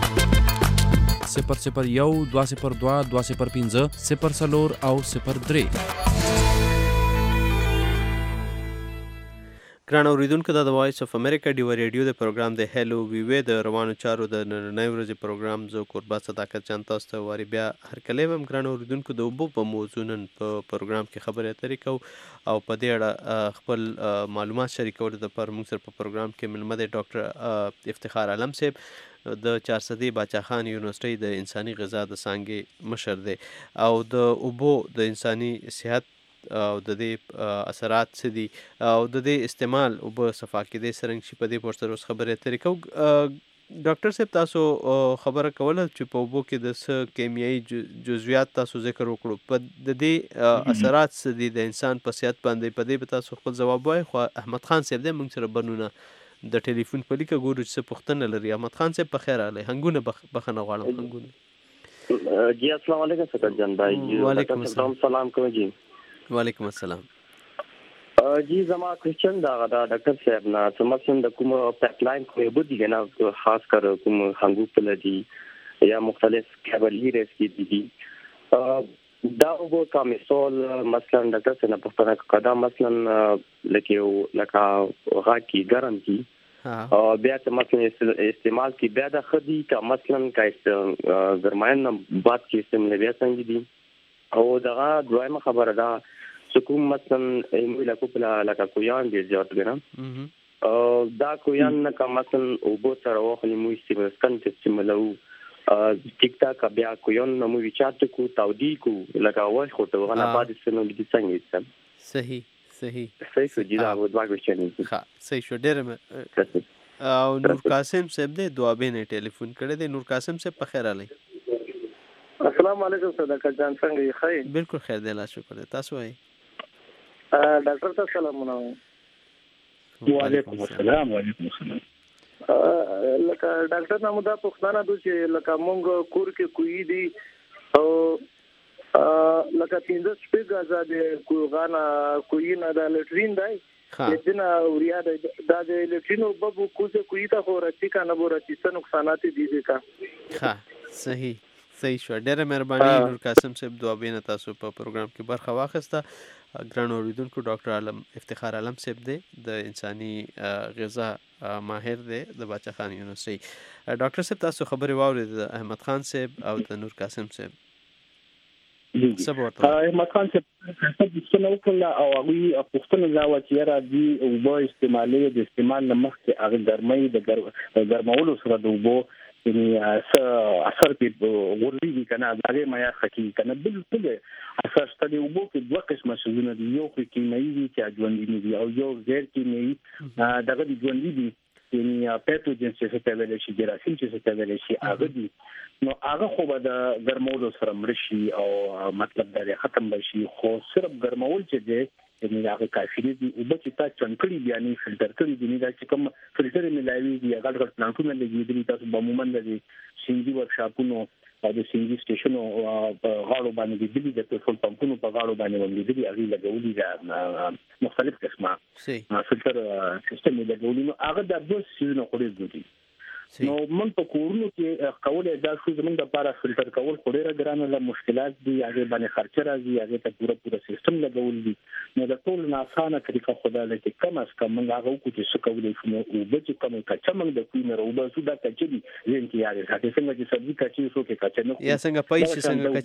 001 202 205 04 او 03. ګران اوریدونکو دا د وایس اف امریکا ډیو ریډیو د پروګرام د هلو وی د روانو چارو د نننۍ ورځې پروګرام زه قربت صداقت جان تاسو ته واری بیا هر کله هم ګران اوریدونکو د وبو په موضوع نن په پروګرام کې خبرې اترې کوو او په دې اړه خپل معلومات شریکول د پر موږ سره په پروګرام کې ملمه د ډاکټر افتخار علم صاحب د 400 باچا خان یونیورسيټي د انساني غذا د څانګې مشر دی او د وبو د انساني صحت او د دې اثرات څه دي او د دې استعمال او په صفا کې د سرنګ شي په دې پورته اوس خبرې اترې کوو ډاکټر صاحب تاسو خبره کوله چې په وبو کې د کیمیاوي جزئیات تاسو ذکر وکړو په د دې اثرات څه دي د انسان په صحت باندې په دې به تاسو خپل جواب وایي خو احمد خان صاحب دې موږ سره بنونه د ټلیفون په لیکه ګورو چې پښتنه لري احمد خان صاحب په خیر علي هنګونه بخنه غواړم هنګونه جی السلام علیکم سکر جان بھائی وعلیکم السلام کوم جی وعلیکم السلام جی زما کوېشن دا ډاکټر صاحب نه سمسن د کوم پایپلاین کومه بودی کنه خاص کر کوم هنګو په لدی یا مختلف کیبلیرز کی دي دا وګو کا مثال مثلا ډاکټر صاحب په پښتنه کدا مثلا لکه غا کی ګرم کی بیا چې مثلا استعمال کی بیا د خدي کا مثلا کا ګرماین بعد کی استعمال بیا څنګه دي او دغه دویمه خبره ده سکوم مثلا ایمو لکه کویان دي زیات ګرم دا کویان نه مثلا او بو سره وخت مو استعمال کنه استعمالو ټیک ټاک بیا کویان نو ویچات کو تاودی کو لکه وای خو ته غلا بعد سنو دي څنګه صحیح شو جی دا و دوا کوېشن ها صحیح شو ډېر او نور قاسم صاحب دې دوابې نه ټلیفون کړی دی نور قاسم صاحب په خیر علي السلام علیکم صداقت جان څنګه یې خیر بالکل خیر دی الله شکر دی تاسو وایي ډاکټر ته سلامونه وعلیکم السلام لکه ډاکټر نامو دا پښتانه دوی چې لکه مونږ کور کې کوي دي او لکه 15 شپږ آزاد کوغانا کوي نه د لټرین دی دنه اوریا د لټرینو ببو کوزه کوي تا خو راځي کنه بو راځي څه نقصانات دي کا ها صحیح شو ډېره مهرباني نور قاسم صاحب دوابینه تاسو په پروګرام کې برخه واخیسته ګران اوریدونکو ډاکټر علم افتخار علم صاحب دی د انساني غذا ماهر دی د باچا خان یونیورسيټي ډاکټر صاحب تاسو خبرې واورید د احمد خان صاحب او د نور قاسم صاحب احمد خان څه پوښتنه وکړه او هغه پوښتنه دا و چې را دي او به استعمالي د استعمال لمخې هغه ګرمۍ د ګرمولو سره د وبو یعنی اثر په ورلي کنه هغه معیار حقیقي کنه بالکل اثر ستدي وبو کې دوه قسمه شونه دي یو کیمیاوي دي چې ژوندۍ دي او یو غیر کیمیاوي دغه ژوندۍ دي یعنی پیتوجن چې څه ویل شي جراثیم چې څه ویل شي هغه دي نو هغه خو به د ګرمولو سره مرشي او مطلب دا ختم بشي خو صرف ګرمول چې دی یعنی هغه کافي دي او به چې تاسو چنکړي بیانې فلټر کړي دي نه چې کوم فلټر ملایوي دي هغه غټ پلانټونه لګیدلي تاسو به عموما د سینګي ورکشاپونو او د سینګي سټیشنو په غاړو باندې دي د پټرول پمپونو په غاړو باندې باندې دي هغه لګولي د مختلف قسمه فلټر سیستم لګولي نو هغه د دوه سیزونو خوري دي نو من په کورونو کې کولای دا شو زمونږ د لپاره فلټر کول خو ډیره ګرانه له مشکلات دي هغه باندې خرچ راځي هغه ته پوره سیستم لګول دي نو د ټول نه اسانه طریقه خدای له کې کم از کم موږ هغه کو چې څه کولای شو او به چې کوم کچا موږ د کوی نه روبه سو دا کچې دي زین کې یاره هغه څنګه چې سبزی کچې سو کې کچې نه یا څنګه پیسې څنګه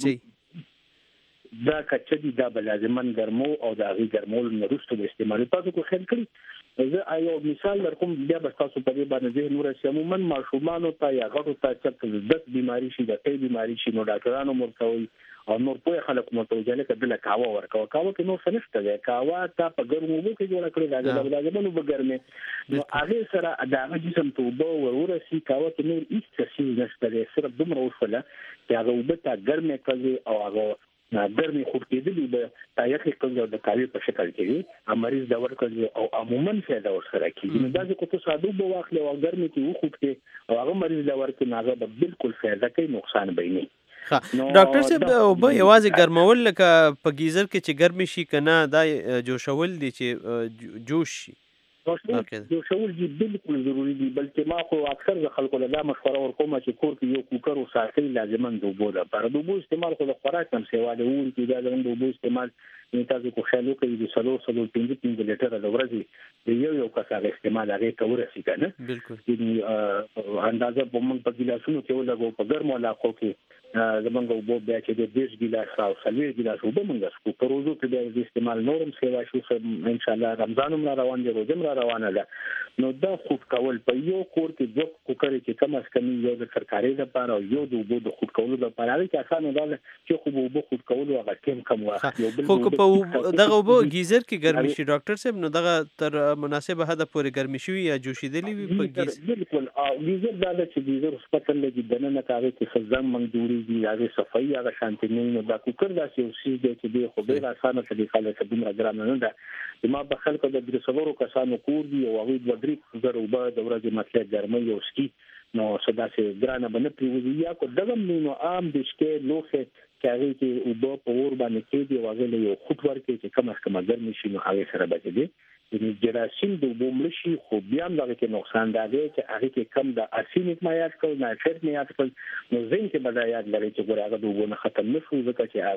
کچې دا کچې دي دا لازمان ګرمو او دا غي ګرمول نه رسټو د استعمال تاسو کو خل کړی زه یو مثال درکوم بیا به تاسو په دې باندې زه نور شم عموما ماشومان ته یا غټو ته چې د بیماری شي د ټي بیماری شي نو ډاکټرانو مرتوي او نور په خلک متوجه لکه د کاوه ورکاوه کاوه کې نو سنشته ده کاوه ته په ګرمو وو کې جوړ کړی دا لازم نو بګرمه نو هغه سره دا جسم ته وبو ورسي کاوه کې نور هیڅ څه نشته ده صرف دومره وشله چې هغه وبته ګرمه کوي او هغه ګرمي خود کېدلی به تایخي کول د کاوی په شکل کې مریض دا ورکړي او عموما فایده ورسره کوي نو دا چې کوته ساده به واخلې او ګرمي کې وخت کې او هغه مریض دا ورکړي هغه به بالکل فایده کوي نقصان به نه ډاکټر صاحب به یوازې ګرمول لکه په گیزر کې چې ګرمي شي کنه دا جوشول دي چې جوش شي یو شاول دي بالکل ضروری دي بلکې ما خو اکثر د خلکو له مشوره ورکوم چې کور کې یو کوکر او ساتي لازمان دوبو ده پر دوبو استعمال خو د خوراک هم سیواله وون کې دا د دوبو استعمال تاسو کو خیالو کوي د 3.5 لیټر د ورځې د یو کسر استعمال هغه کورسي کنه بالکل د اندازه په موږ په ګلاسونو کې ولګو په ګرمو علاقو کې زمونږ وبو بیا چې د 20 ګلاس او 40 ګلاس وبو موږ سکو په روزو کې د استعمال نورم سیوا شو ان شاء الله رمضان هم روان دی روزم روانه ده نو دا خود کول په یو کور کې دوه کوکرې چې کم از کم یو د سرکاري لپاره او یو د وبو د خود کولو لپاره هغه اسانه ده چې خو وبو خود کول او هغه ټیم کم واخلي یو بل په دغه وبو گیزر کې ګرمي شي ډاکټر صاحب نو دغه تر مناسبه حد پورې ګرمي شوی یا جوشیدلی وي په گیزر بالکل او گیزر دا چې گیزر سپتل لګي دنه کاغه کې خزم منځوري دي هغه صفائی هغه شانتي نه دا کوکر دا چې چې دی خو به اسانه طریقه له دومره ګرام نه ده ما په خلکو د درسورو کسانو کور دي او هغه د درې زره وبا د ورځې مطلب ګرمي او سکی نو صدا سي ګرانه بنه پریوزي یا کو دغه نو عام د شکې لوخه کاږي چې وبا په ور باندې کې دی واغې له یو خود ورکې چې کم از کم ګرمي شي نو هغه سره بچي دي یعنی جراثیم د وبو ملشي خو بیا هم دغه کې نقصان ده چې هغه کې کم د ارسینیک معیار کو نه فیټ معیار کو نو زین کې بدایات لري چې ګور هغه د وبو نه ختم نشو ځکه چې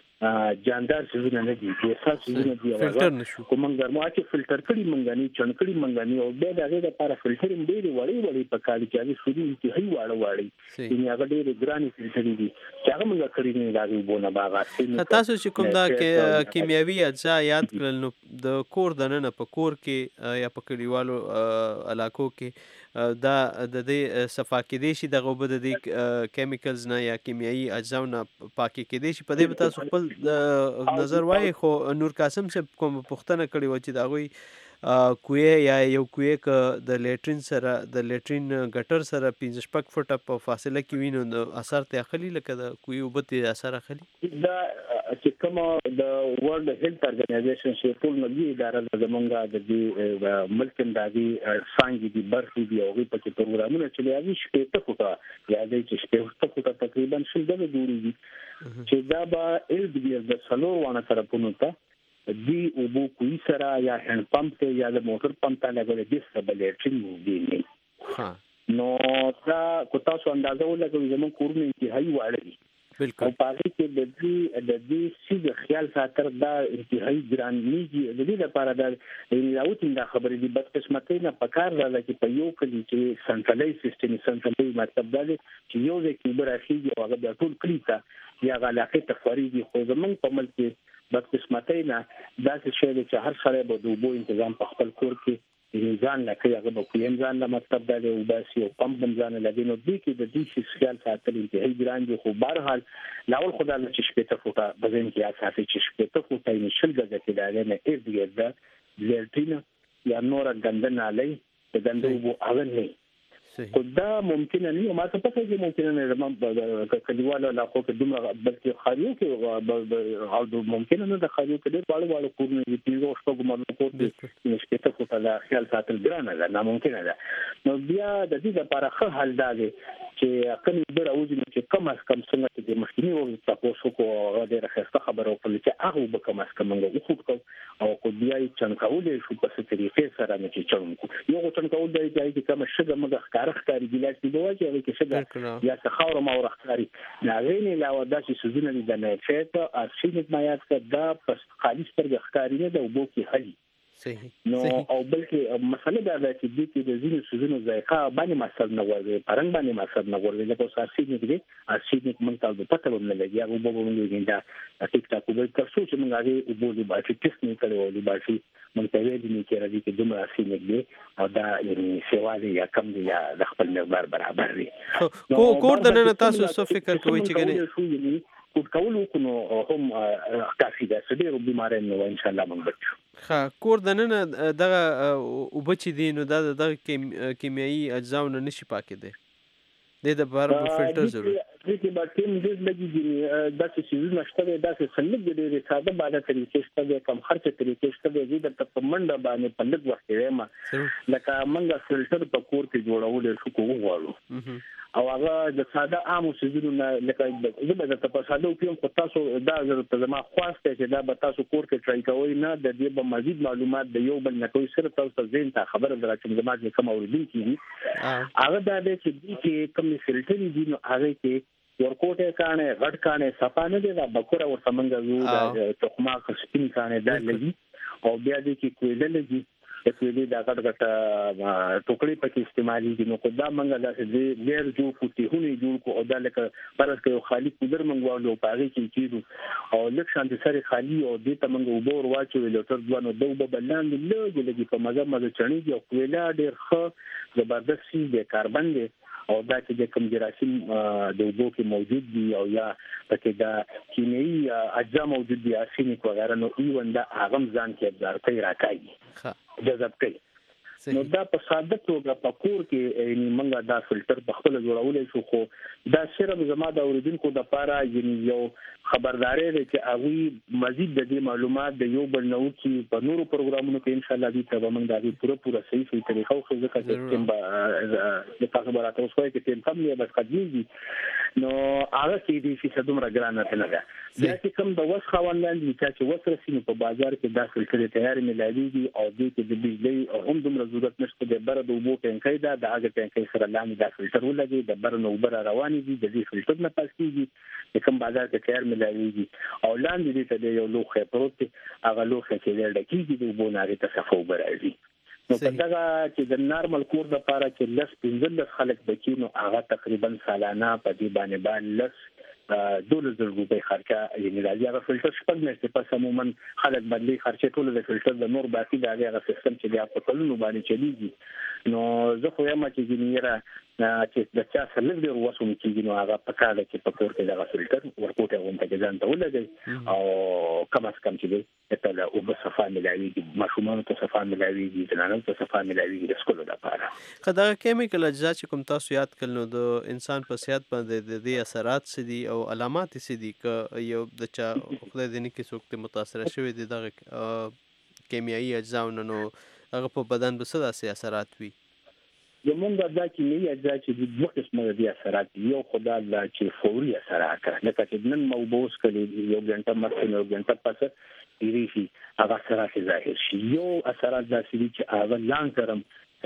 هغه جاندار سيزونه نه دي چې اساس سيزونه دي هغه کوم ګرمو چې فلټر کړي منګاني چنکړي منګاني او به دغه لپاره فلټر هم ډېری وړي په کال کې هغه سوري انتهایی واړه یعنی هغه ډېری ګراني فلټر دي چې هغه موږ کړی نه راځي وبونه باغ تاسو چې کوم دا کې کیمیاوي اجزا یاد کړل نو د کور دننه په کور کې یا په کلیوالو علاقو کې دا د دې صفا کېدې شي دغه وبد د کیمیکلز نه یا کیمیاوي اجزا نه پاکي کېدې شي په دې تاسو خپل نظر وایي خو نور قاسم صاحب کوم پوښتنه کړې و چې دا غوي کوی یا یو کوی ک د لیټرین سره د لیټرین ګټر سره 15 فټه په فاصله کې وینو د اثر ته اخلي لکه د کوی وبته اثر اخلي دا چې کوم د ورلد هیلث ارګنایزیشن چې ټول نړۍ اداره زمونږه د دې ملک اندازي څنګه دي برخې دي او په کې پروګرامونه چې لري شپږ فټه یا د شپږ فټه تقریبا شل د جوړیږي چې دا به ال بي د سلور وانه طرفونو ته دی وبو کوی سره یا هند پمپ ته یا د موټر پمپ ته لګول دي سبلیټین دي نه نو دا کو تاسو اندازه ولګوي زمون کورونه انتهایی واړه دي او پاره کې د دې سیده خیال ساتر دا انتهایی ګران نیږي. د دې لپاره دا راوتین دا خبرې دي بدقسمتۍ نه پکار راځي چې په یو کلی چې سنټرلایز سیستم سنټرلایز مطلب دا دی چې یو ځای کې براشي او هغه د ټول کلی ته یا علاقه تفریدي دي. خو زمونږ په ملک کې بدقسمتۍ نه داسې شی دی چې هر سړی به د اوبو تنظیم په خپل کور کې ځان لکه هغه به کوم ځان له مطلب دا دی او باسي او پمپ ځان لګي. نو دې کې د دې خیال ساتل انتهایی ګران دي. خو بهرحال لاول خدای له چې شپته فوټه بزن کې اساسي چې شپته فوټه یې نشل غږ کې دا نه ایږي دا لرټینا یا نور غندنه لای د غندو بو هغه نه خدا ممکن نه ما ته پته کې ممکن نه زموږ کلیواله لا خو کې دومره بلکې خاریو کې او ممکن نه د خاریو کې ډېر باړو کورونه دي چې اوس په کومه کوټ دي نشته خو ته د خیال ساتل ګرانه ده نه ممکن ده. نو بیا د دې لپاره ښه حل دی چې کله به راوځي چې کم از کم څنګه چې مخکینی وو تاسو کو ډېر ښه خبره وکړه چې هغه به کم از کم موږ وخت او کو بیا یې څنګه شو په څه طریقې سره نه چې چلو یو څنګه دی چې کوم شګه موږ ښکاری ګیلاس دی وایي چې شګه یا څه خاور ما ورختاري دا غینې لا وداسې سوزونه دي د نه فیته ارشینټ ما یاد کړه دا پس خالص پر ښکاری نه د وبو کې حل صحیح نو او بلکې مسله دا ده چې د دې زینو سوزونو ذایقه باندې مسل نه ورغی پرنګ باندې مسل نه ورغی لکه ساسي نه دي ارشینټ موږ ته د پته ونه لګي هغه وبو موږ دا ټیک ټاک وبو تاسو چې موږ هغه وبو دی باندې ټیک نه کړو دی باندې موږ ته ویل دي چې راځي چې دومره ارشینټ دی او دا یعنی سیواله یا کم دی یا د خپل مقدار برابر دی. کور د نن تاسو څه فکر کوئ چې ګنې کوټ کولو کو هم کافي ده چې ډېر بیمارۍ نو ان شاء الله موږ بچو. ها کور د نن دغه وبچ دي نو دغه کیمیاوي اجزا نه نشي پاکې دي د بار فلټر ضروري دي چې باکټیم دې لګي دي دا چې نشته دا چې سلګ دې ساده باندې طریقې شته کم خرچ طریقې شته دې د پمنډ باندې په لږ وخت کې ما لکه منګه فلټر په کور کې جوړول شو کوو غواړو او هغه د ساده عامو سيزونو لکه زه به تاسو ساده کوم خو تاسو دا ضرورت زما خواسته چې دا به تاسو کور کې ټرای کوئ نه د دې به مزید معلومات د یو بل نه کوي سره تاسو زین ته خبره درته زما چې کوم اوریدونکو هغه دا چې کوم فلټر دي نو هغه کې ورکوټه کانه غټ کانه صفانه دي دا بکوره ورته منګه یو تخما خسپین کانه دا لګي او بیا دې کې کویل لګي چې دا غټ ټوکړي پکې استعمالي دي نو دا منګه د ډېر جو کوټهونه جوړ کو او دا لکه پرس کې خالی کولر منغواړو پاره کې کیږي او لکه شانتي سره خالی او دې ته منګه وبور واچو لټر ځوانو دوه بلند لږ په مزه چڼي دي او کویلا ډېر ښه زبردست سي د کاربن دي او دا چې کوم جراثیم د اوبو کې موجود دي او یا پکې دا کیمیاوي اجزا موجود دي ارسینیک وغیرہ نو ایون دا هغه ځان کې ابزار کوي راکاږي جذب کوي نو دا په ساده توګه په کور کې یعنی منګه دا فلټر په خپل جوړولای شو خو دا صرف زما د اوریدونکو د لپاره یعنی یو خبرداري ده چې هغه مزید د دې معلومات د یو بل نو کې په نورو پروګرامونو کې ان شاء الله دې ته موږ دا پوره صحیح طریقو خو ځکه چې د تاسو برابر اوس کوي چې تم نه بس قدیږي نو هغه کې دې چې دومره ګرانه نه ده دا چې کوم د وس خواندان دي چې وسره سینې په بازار کې دا فلټر تیار ملایوي او دې کې د بجلی او هم دومره ضرورت نشته د بر د اوبو ټانکۍ دا د هغه ټانکۍ سره لاندې دا فلټر ولګي د بر نو بر رواني دي د دې فلټر نه پاس کیږي کوم بازار کې تیار ملایوي او لاندې دې ته یو لوخه پروت هغه لوخه چې لړکیږي د اوبو ناري تصفو برازي نو په دا چې د نارمل کور د لپاره چې لس 15 خلک بچینو هغه تقریبا سالانه په دې باندې لس $2,000 خرچه یعنی راځي هغه فلټر شپږ میاشتې پس عموما خلک باندې خرچه ټول د فلټر د نور باقي د هغه سیستم چې بیا په کلونو باندې چلیږي نو زه خو یم چې ګنیره چې د چا سره لږ وسوم کېږي نو هغه په کار کې په کور کې د فلټر ورکوټه غونډه کې ځان ته ولګي او کم از کم چې ته له اوبه صفا ملایوي ماشومان ته صفا ملایوي جنانو ته صفا ملایوي د سکولو لپاره خدای کیمیکل اجزا چې کوم تاسو یاد کړل نو د انسان په صحت باندې د دې اثرات څه دي او علامات څه دي ک یو د چا خدای دې نه کې څوک متاثر شوی دي دغه کیمیاوي اجزا نو هغه په بدن به څه داسې اثرات وي زمونږ دا کیمیاوي اجزا چې د دوه قسمه دي اثرات یو خدای لا چې فوري اثرات کوي لکه چې نن موبوس کړي یو غنټه مخکې یو غنټه پس ریشي هغه اثرات ظاهر شي یو اثرات داسې چې هغه لانګ ترم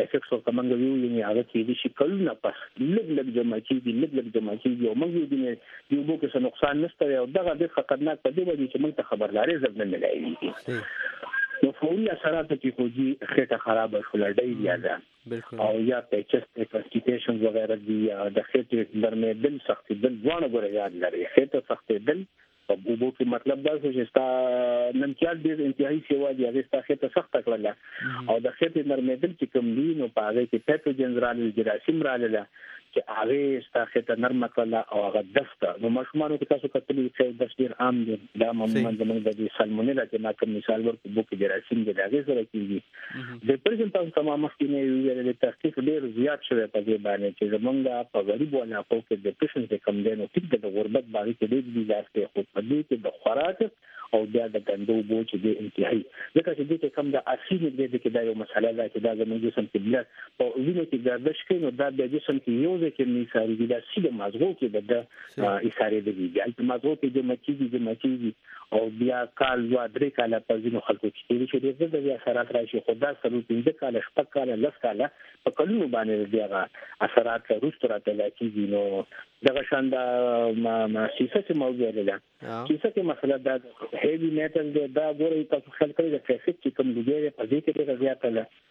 افیکټس او کومنګ یو یې هغه کې دي چې کلونه پس لږ جمع کیږي او موږ یې یو بو کې نقصان نشته او دغه ډېر خطرناک په دی باندې چې موږ ته خبرداري زده نه لایي نو فوري اثرات کې خوږي خېټه خراب شول ډېر یاده او یا پیچست کانسټیپیشن وغیرہ دی د خېټې درمېدل سختي دل ځوان غوړی یاد لري خېټه سختي دل په بوبو کې مطلب دا چې ستا نمکیال ډېر انتهایی سیوا دی هغه ستا خېټه سخته کړله او د خېټې نرمېدل چې کوم دي نو په هغه کې پیتوجنز راغلي جراثیم راغله چې هغه ستا خېټه نرمه کړله او هغه دسته نو ماشومان ته تاسو کتلې چې د ډېر عام دي دا معمولا د سالمونیلا چې ما کوم مثال ورکړم بو کې جراثیم د هغه سره کیږي د پرزنټاسیون تمام مخکې نه ویل تحقیق ډېر زیات شوی په دې باندې چې زمونږ په غریبو علاقو کې د پیشنټ کم دي نو ټیک د غربت باندې کې ډېر دي ځکه خو په دې کې د خوراک او بیا د ګندو بو چې د انتهایی ځکه چې دې کم د اسید دې کې دا یو مسله ده چې دا زموږ جسم کې بیا په وینې کې ګردش کوي نو دا د جسم کې یو ځکه نه ساري دي د سید مازغو کې د اشاره دي بیا د مازغو کې د مچيږي او بیا کال یا درې کال په ځینو خلکو کې چې د اثرات راشي خدا سره 15 کال شپږ کال لس کال په کلونو باندې بیا اثرات روستره ته کېږي نو دغه شان د سیسه چې موضوع ده سیسه کې مسله ده هیوی میټل دا ګورې تاسو خلک د ټریفیک چې کوم لګي په دې کې ډېر زیات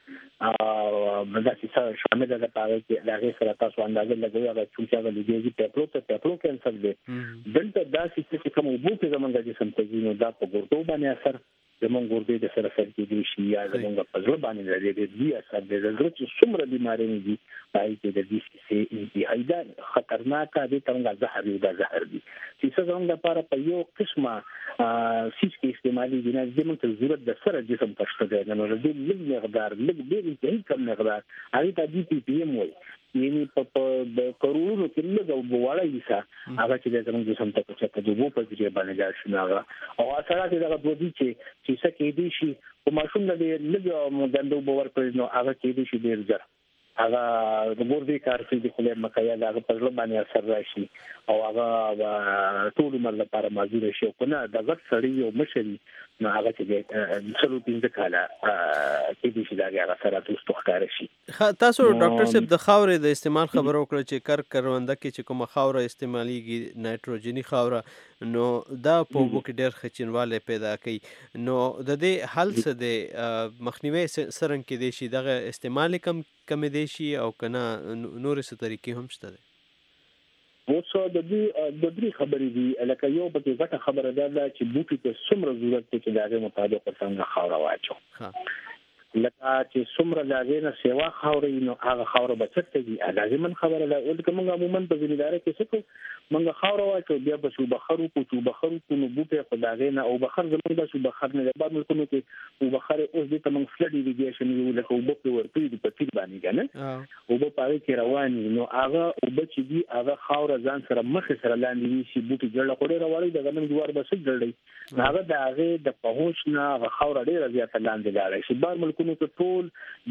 ده دا چې شامل ده په هغه کې هغه سره تاسو اندازه لګوي هغه چې هغه لګي په پلو کینسر دی دلته دا چې کوم وبو کې زمونږ د جسم ته نو دا په ګردو باندې اثر زمونږ ګردې د سره سره کې دي شي یا زمونږ په ځل باندې لري دي اثر د زړه چې څومره بیماری دي پای کې د دې چې انتهایی دا خطرناک دي څنګه زهر دي چې څنګه زموږ لپاره په یو قسمه سیس کې استعمالي دي نه زموږ ته ضرورت د سره جسم پښته ده نو د لږ مقدار لږ ډېر انتهایی کم مقدار هغه ته دي پی ایم وایي یعنی په کروڑونو کې لږ او بواړه حصہ هغه چې زموږ جسم ته په دوبو په ځای باندې ځي او اثرات دغه دوی چې څه کې دي شي په ماشوم د لږ دندو باور کړی نو هغه کې دي چې ډېر ځر هغه د ګوردې کارسي د خلک مکیا هغه په ځل باندې اثر راشي او هغه ټول عمر لپاره مازور شي او نه د غټ سړی او مشري نو هغه چې څلور 15 کاله کې دي چې دا هغه اثرات مستحکار شي تاسو ډاکټر صاحب د خاورې د استعمال خبرو کړو چې کرونده کې چې کومه خاوره استعماليږي نایټروجني خاوره نو دا په وبو کې ډېر خچنواله پیدا کوي نو د دې حل څه دی مخنیوي سرنګ کې دي شي دغه استعمال کم دي شي او کنه نور څه طریقې هم شته دي اوس د دې خبرې دي لکه یو په غټه خبره ده چې بوټي ته څومره ضرورت دی چې دغه مطابق څنګه خاوره واچو لکه چې څومره لاغې نه سیوا خاورې نو هغه خاوره بچته دي لازم خبره ده او کومه عموما په ځینې کې څه کو موږ خاوره واچو بیا به شو بخرو کو نو بوټي خدای نه او بخر زموږ د شو بخر نه بعد ملکونو کې او بخر اوس دې ته موږ فلډ ایریګیشن یو لکه او په ورته دي په تیر باندې کنه او په پاره کې روان نو هغه او بچ دي هغه خاوره ځان سره مخ سره لاندې وي بوټي جوړ کړي راوړي دغه نن دوار بس جوړي هغه د هغه د پهوش نه خاوره ډیره زیات لاندې لاړي شي بار ملکونو ته ټول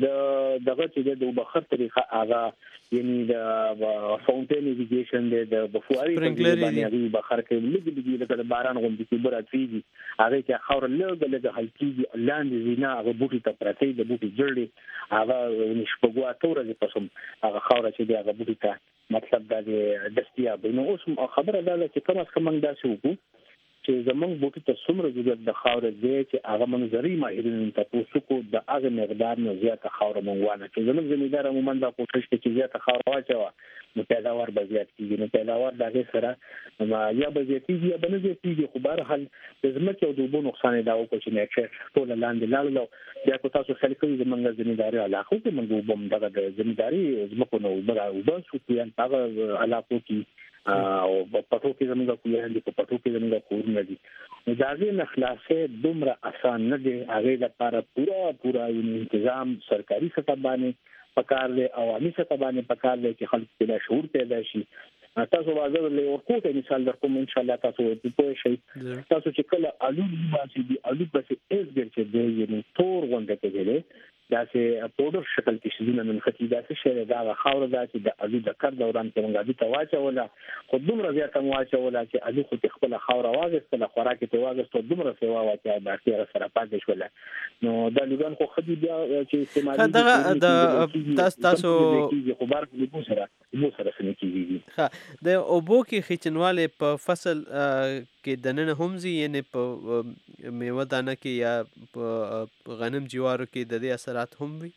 دغه چې د بخر طریقه هغه یعنی د فاونټین ایریګیشن د بفواري باندې بخر کې لګي لکه د باران غوندې کې براتېږي هغه کې خاور لږ هلکیږي لاندې زینا هغه بوټي ته پرته د بوټي جوړي هغه نشپګوا تورې پسوم هغه خاور چې دی هغه بوټي ته مطلب د دستیاب نو اوس خبره ده چې کوم څه موږ داسې وکړو چې زمونږ بوټي ته څومره ضرورت د خاورې دی چې هغه منظري ماهرین ته پوښتنه کو د هغه مقدار نه زیاته خاور مونږ نه چې زموږ زمیندار عموما دا کوشش کوي چې زیاته خاور واچو نو پیداوار به زیات کیږي نو پیداوار دغه سره یا به زیاتیږي یا به نه زیاتیږي خو بهر حال د زمکه او د اوبو نقصان دا وکړي چې نه ټول لاندې لاړو بیا کو تاسو خلک زمونږ زمینداري علاقو کې موږ وبم دغه زمینداري زمکو نو وبا شو پیان هغه علاقو کې او په پټو کې زموږ کوی هندي په پټو کې زموږ کورونه دي نو دا غي خلاصې دومره آسان نه دي هغه لپاره پورا تنظیم سرکاري سطح باندې پکار دی عوامي سطح باندې پکار دی چې خلک په شعور پیدا شي تاسو واځو له ورکوټه مثال درکوم ان شاء الله تاسو په شي تاسو چې کله الو باسي دي الو باسي اس ګرځي دی یعنی تور غونډه کې دی داسې پودر شکل کې شیدونه منفتي داسې شی دا خاور دا چې د الو د کار دوران کې موږ د تواچوله خو دومره زیاته واچوله چې الو خو خپل خاور واغستله خوراک ته واغستو دومره سیوا واچا باقي سره پاتې شول نو د لګان خو خدي بیا چې استعمالي دا تاسو خبر له سره سنکیږي د اوبو کې خچنواله په فصل کې دنه همزي یعنی په میوه دانه کې یا په غنم جوارو کې د دې اثرات هم وي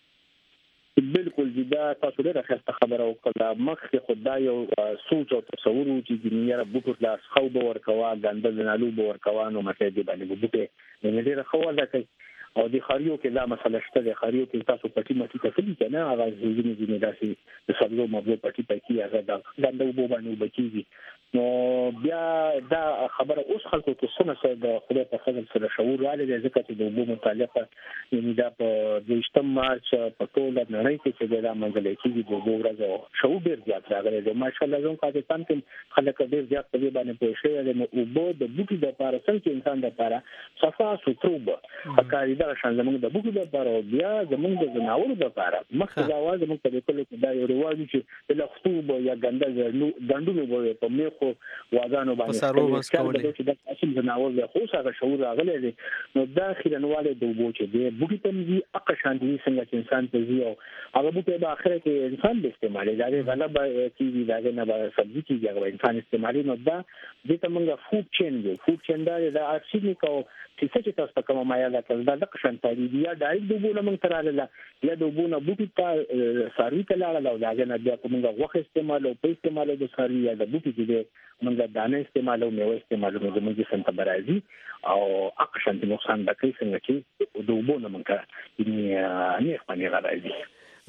بالکل دا تاسو ډیره ښه خبره وکړه مخکې خدای یو سوچ او تصور چې دنیا بوټو لا خو به ورکوا ګندل نالو به ورکوا نو مته دی باندې بوټه نه ډیره خو ولا کوي او د خاریو کې دا مسله شته د خاریو کې تاسو پټي مټي ته کلی کنه هغه ځینې داسې د سبزو مبلو پټي پکې هغه دا ګندو بو باندې بچیږي نو بیا دا خبره اوس خلکو ته سره د خدای په فضل سره شعور راغلی دی ځکه چې د اوبو متعلقه یعنی دا په 28 مارچ په ټول نړۍ کې چې دا منځلې کېږي د اوبو ورځ شعور ډیر زیات راغلی دی ماشاءالله زموږ پاکستان کې خلک ډیر زیات په دې باندې پوه شوي دي نو اوبو د بوټي د لپاره څنګه انسان د لپاره صفا سوتروبه حکاري دا شان زموږ د بوټي د لپاره بیا زموږ د جناورو د لپاره مخکې دا واځي موږ په کله کې دا یو رواج چې د لختوب یا ګندل په میخو وادانو باندې چې د اصل جناور له خو سره شعور راغلی دی نو داخلنواله د اوبو چې د بوټي تمزي اقا شان دي څنګه چې انسان ته زی او هغه بوټي په اخر کې انسان د استعمالي دا غلبه کیږي دا نه به سبزي کیږي هغه انسان استعمالي نو دا د تمنګ فود چین دا ارسینیک او چې تاسو کومه مایا ده دا د قشن تاریخي یا ډایرکټ د اوبو لمن تراله یا د اوبو نه بوټي ته ساروي ته لاړه او دا نه بیا کومه وخت استعمال او په استعمال د ساروي یا د بوټي کې موږ دانه استعمال او میوه استعمال او موږ سم ته برازي او اقشن د نقصان د کوي څنګه چې د اوبو نه موږ نه خپل راځي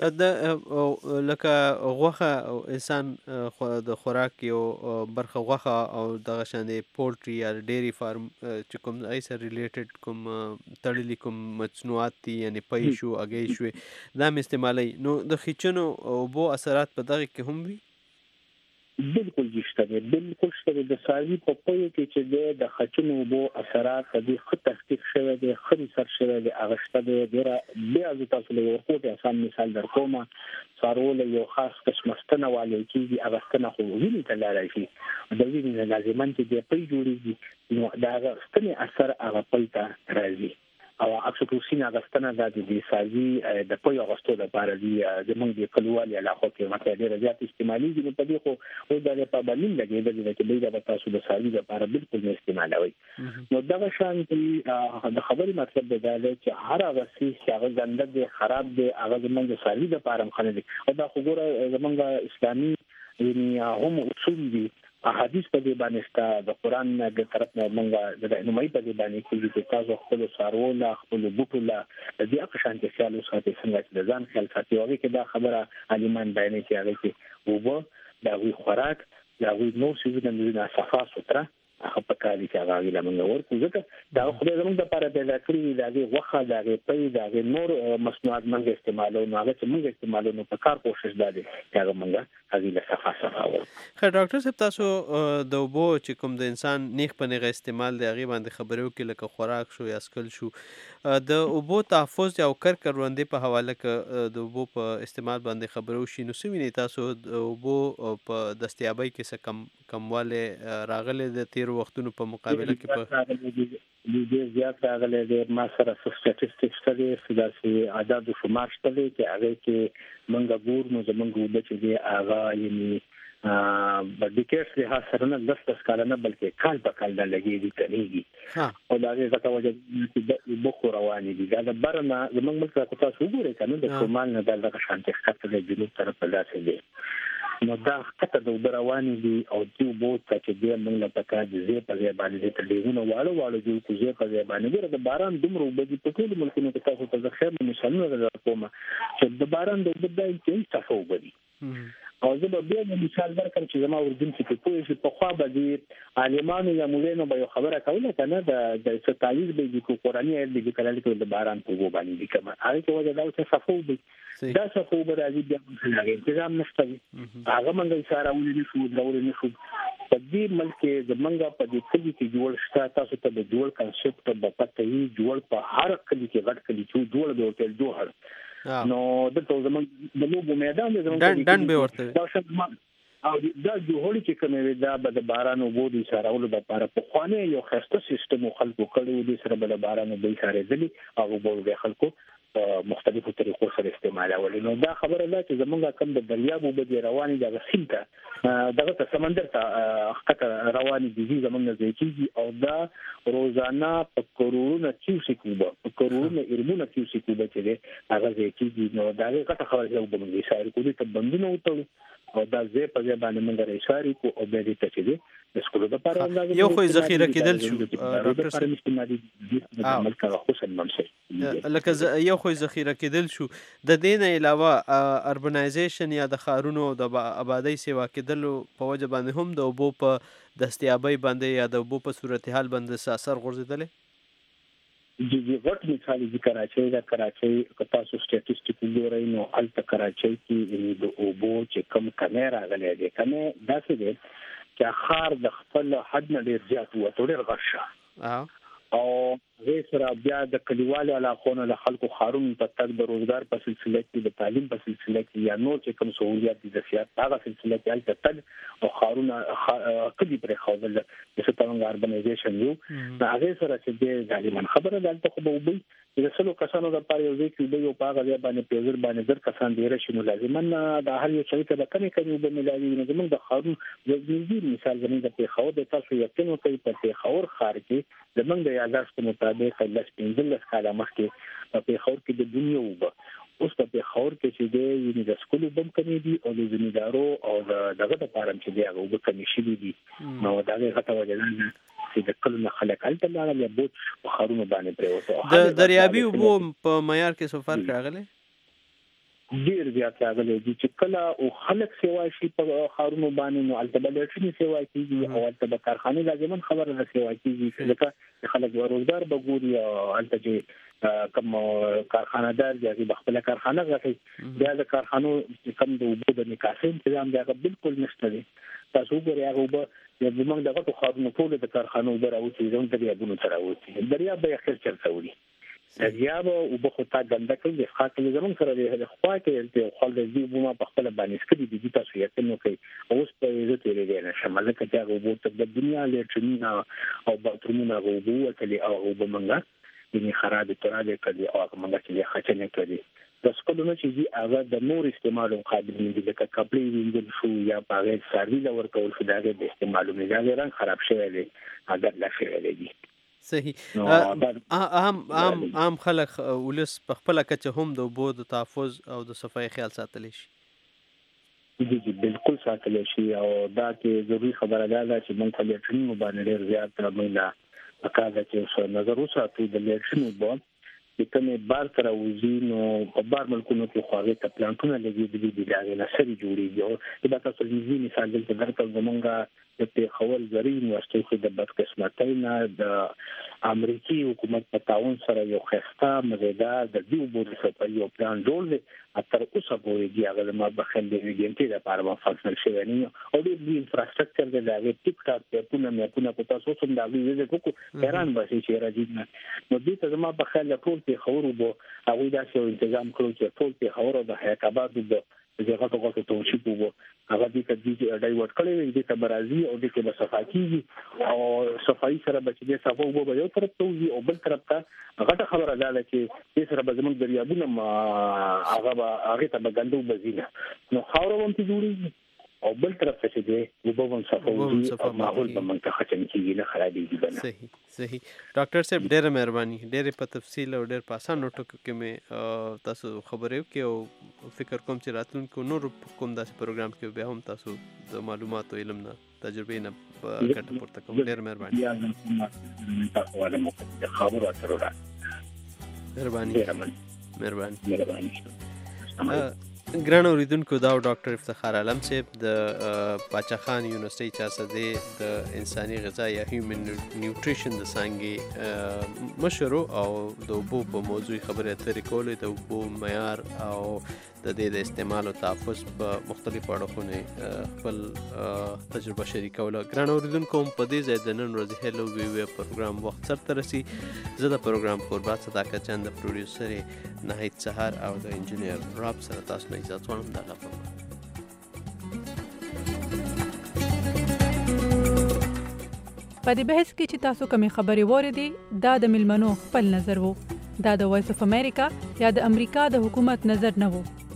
د لکه غوخه انسان د خوراک یو برخه غوخه او د غشنې پولټري یا ډيري فارم چې کوم ایسه ریلیټډ کوم تړلي کوم مصنوعات دي یعنی پېښو اگې شوي دا استعمالي نو د خچنو او بو اثرات په دغه کې هم وي بالکل شته د ساروي په پوهه کې چې د خچنو بو اثرات د خط تحقیق شوی دی خري سر شوی دی اغشته دی ډیره بیا د تاسو له ورکو آسان مثال درکوم سارول یو خاص قسمستنه والي کېږي اغشتنه خو ویني ته لاري شي د ویني لازمان چې د پي جوړیږي نو دا ستنې اثر هغه پلته راځي او اکسیټوسین اغستنه د سازي د پوی اغستو لپاره دی زمونږ د کلوالي علاقو کې مته ډېر زیات استعمالي دي په دې خو او د په باندې لګیدل چې د تاسو د سازي لپاره بالکل نه استعمالوي نو دا شان د خبرې مطلب دا دی چې هر هغه چې هغه ګنده دي خراب دي هغه زمونږ د سازي لپاره مخنه دي او دا خو ګوره زمونږ اسلامي یعنی هم اصول دي احادیث په دې باندې ستا د قران د طرف نه مونږه د رهنمایي په دې باندې کوي چې تاسو خپل سارول خپل بوټو لا د دې اقشان کې خیال وساتئ څنګه چې د ځان خیال ساتي او کې دا خبره عالمان بیان کوي چې وبو دا وی خوراک دا وی نو څه د صفا ستره هغه په کالي کې هغه لمنه ورکو ځکه دا خو زموږ د لپاره پیدا کړی دی دا وخه دا په دا نور مصنوعات موږ استعمالو نو هغه چې موږ استعمالو نو په کار کوشش ده چې موږ هغه له صفه خیر ډاکټر صاحب تاسو د وبو چې کوم د انسان نیخ په نیغه استعمال دی هغه باندې خبرو کې لکه خوراک شو یا اسکل شو د وبو تحفظ یا کروندې په حواله کې د وبو په استعمال باندې خبرو شي نو سوینه تاسو د وبو په دستیابۍ کې څه کمواله راغله د تیر وختونو په مقابله کې په دې زیات راغلي د ما سره سټاتستیکس ته د عدد شمار شته چې هغه کې منګه ګور نو زمونږ د چې دی هغه یعنی په دې کې له سره نه د کالنه بلکې کال په کال د لګي دي کنيږي او دا دې ځکه وجه چې بخو رواني دي دا برنه زمونږ ملک ته تاسو وګورئ کنه د شمال نه د شانتي خط د جنوب طرف ته ځي دي نو دا کته د رواني دي او د بوت چې د موږ له پکا د زی په ځای باندې د لیونه واړو جوړ کوزه په ځای باندې د باران دومره وبدي په ټول ملکونو کې تاسو ته خیر مثالونه درکوم چې د باران د وبدای کې تاسو وبدي او زه به بیا مثال درکړم چې زما ورجن چې په پوهې په خوا باندې عالمانو یا مولانو به خبره کوله کنه د ستایز به د قرآني آیت د کلال کې د باران په وبو باندې کوم هغه کې وجه دا چې صفو به دا صفو به راځي بیا څنګه تنظیم نشته هغه منګ اشاره ولې شو دا ولې شو په دې ملک زمونږ په دې کلی کې جوړ شته تاسو ته د جوړ کنسپټ په پته یې جوړ په هر کلی کې غټ کلی چې جوړ به هوټل جوړ نو دلته زمونږ د لوبو میدان دی زمونږ ډن به ورته او دا جوړی چې کومه وي دا به د باران او بودی سره لپاره په خوانه یو خسته سیستم خلکو کړو د سره بل باران او به سره ځلي او به خلکو مختلفو طریقو سره استعمالول نو دا خبره ده چې زمونږ کم د دریاب او د رواني د غسیمته دغه سمندر ته خطر رواني دي زمونږ ځکه او دا روزانه په کروڑونه کیوسیک وبو په کروڑونه ارمونه کیوسیک وبو چې هغه ځکه نو دا غټه خبره یو بمږي سایر کو دي ته بندونه وټول او دا زه په ځای باندې موږ راشاري کو او به دې ته چې د سکول د لپاره یو خو ذخیره کېدل شو ډاکټر صاحب عمل کړه خو سم ممسه لکه یو خو ذخیره کېدل شو د دې نه علاوه اربنایزیشن یا د ښارونو د آبادی سیوا کېدل په وجه باندې هم د اوبو په دستیابۍ باندې یا د اوبو په صورتحال باندې اثر غورځېدلی جی غټ مثال دي کراچۍ کتا سو سټیټسټیک ګورای نو الته کراچۍ کې د اوبو چې کم کیمرا غلې دي کنه دا څه دي چې خار د خپل حد نه ډیر زیات وته ډیر غشه او غیر سره بیا د کلیوالو علاقونو له خلکو خارون په تک د روزګار په سلسله کې د تعلیم په سلسله کې یا نور چې کوم سہولیات دي د سیاست هغه سلسله کې البته تل او خارون کدي پر خوول د څنګه اربنایزیشن یو دا هغه سره چې د ظالمان خبره ده خو به وي د څلو کسانو لپاره یو ځای کې یو پاغه باندې پیزر باندې در کسان دی راشي نو لازمان د هر یو شي ته کمی کمی به ملایي نه زموږ د خارون د مثال زموږ د پیښور د تاسو یقین کوي په پیښور خار کې زموږ د یاداش په مطابق د 15 کاله مخکې په پیښور کې د دنیا وب اوس په پیښور کې چې د د سکول بم کمی دي او د زمیندارو او دغه د پارم چې دی هغه وب کمی شي دي نو دا غته وجه نه چې د کلو خلک الته لاله یا بوت په خارونه باندې پروته د دریابي وبو په معیار کې څه فرق راغلی ډیر زیات راغلی دي چې کله او خلک سیوا شي په خارونو باندې نو الته بلټنی سیوا کیږي او الته به کارخانه لازمان خبره ده سیوا کیږي لکه خلک روزګار بګوري او الته چې کوم کارخانه‌دار چې خپل کارخانه غټي بیا د کارخانو کم د وبو د نکاسې تنظیم دا بالکل نشته دي تاسو ګورئ هغه وب د موږ دغه خارونو ټول د کارخانو براوتی زموږ دریابونو تراوتی دریاب به اخر چرته وړي دریاب او په خطا ګنده کې د خاطر زمون سره د خوا کې د خپل د دیوبما په خپل باندې سکري دي تاسو یې ته نو کوي اوس په دې ته لري نه شمال کې چې هغه وو د دنیا له چنینا او باترومونه وو ته او وبمنګا د خراب تراله کړي او هغه چې خچنه کړي د سکولونو چې هغه د نور استعمالو قابل دي لکه کپړې وینځل شو یا باغ سروي لور کول شو دا د استعمالو نه رنګ خراب شوی دی اگر لا شوی دی صحیح عام خلک ولس په خپل کچه هم د اوبو د تحفظ او د صفای خیال ساتلی شي جی بالکل ساتلی شي او دا کې ضروری خبره ده چې موږ په لیټرینو باندې ډیر زیات مینه اکاده چې نظر وساتو د لیټرینو باندې کومه بار تر وزینو په بار ملکونو کې خواږه ته پلانټونه لګي دي دا نه سړي جوړیږي او دا تاسو لږی مثال دلته درکړم زمونږه د پیښور زری یونیورسيټي کې د بدقسمتۍ نه د امریکای حکومت په تعاون سره یو خسته مزیدار د دیو بوري په یو پلان جوړ دی تر اوسه پورې دی هغه ما بخښل دی ګنټي د پاره فنکشنل شوی نه او د انفراستراکچر د هغه ټیک ټاک په په تاسو څنګه دا ویزه کوو ایران به چې راځي نو دې ته ما بخښل ټول پیښور وو هغه دا چې تنظیم کړو چې ټول پیښور د حیات آباد د زغه توګه توشي وو هغه دې کدي ډایورټ کړي دې ته برازي او دې کې صفاکي او صفائی سره بچي دې صفو وو یو طرف ته او بل طرف ته هغه خبره ده چې دې سره به زموږ دریابونه هغه ته بغندو بزینه نو خاور هم ته جوړي او بل طرف ته دې وبوم صفو او ماحول په منطقه کې کېږي نه خرابېږي بنه صحیح ډاکټر صاحب ډېر مهرباني ډېر په تفصیل او ډېر په اسانه ټکو کې مې تاسو خبرې وکړې او فکر کوم چې راتلونکو نور کوم داسې پروګرام کې بیا هم تاسو د معلوماتو علم نه تجربې نه ګټه پورته کوم ډېر مهرباني تاسو ولې خبرو اترو مهرباني ګران اوریدونکو دا ډاکټر افتخار عالم صاحب د باچا خان یونیورسيټي چاسده د انساني غذا یا هیومن نیوټریشن د څنګه مشر او د اوبو په موضوع خبرې اترې کولې د اوبو معیار او د دې د استعمال او تحفظ په مختلفو اړخونو خپل تجربه شریکوله. ګران اوریدونکو په دې ځای د نن ورځې هلو وی وی پروګرام وخت سره رسي. زه د پروګرام قربات صداقت جان د پروډوسر نهید سحر او د انجینیر راب سره تاسو نه اجازه غواړم دا غوښتم. په دې بحث کې چې تاسو کومې خبرې واورېدې دا د ملمنو خپل نظر وو. دا د وایس اف امریکا یا د امریکا د حکومت نظر نه وو.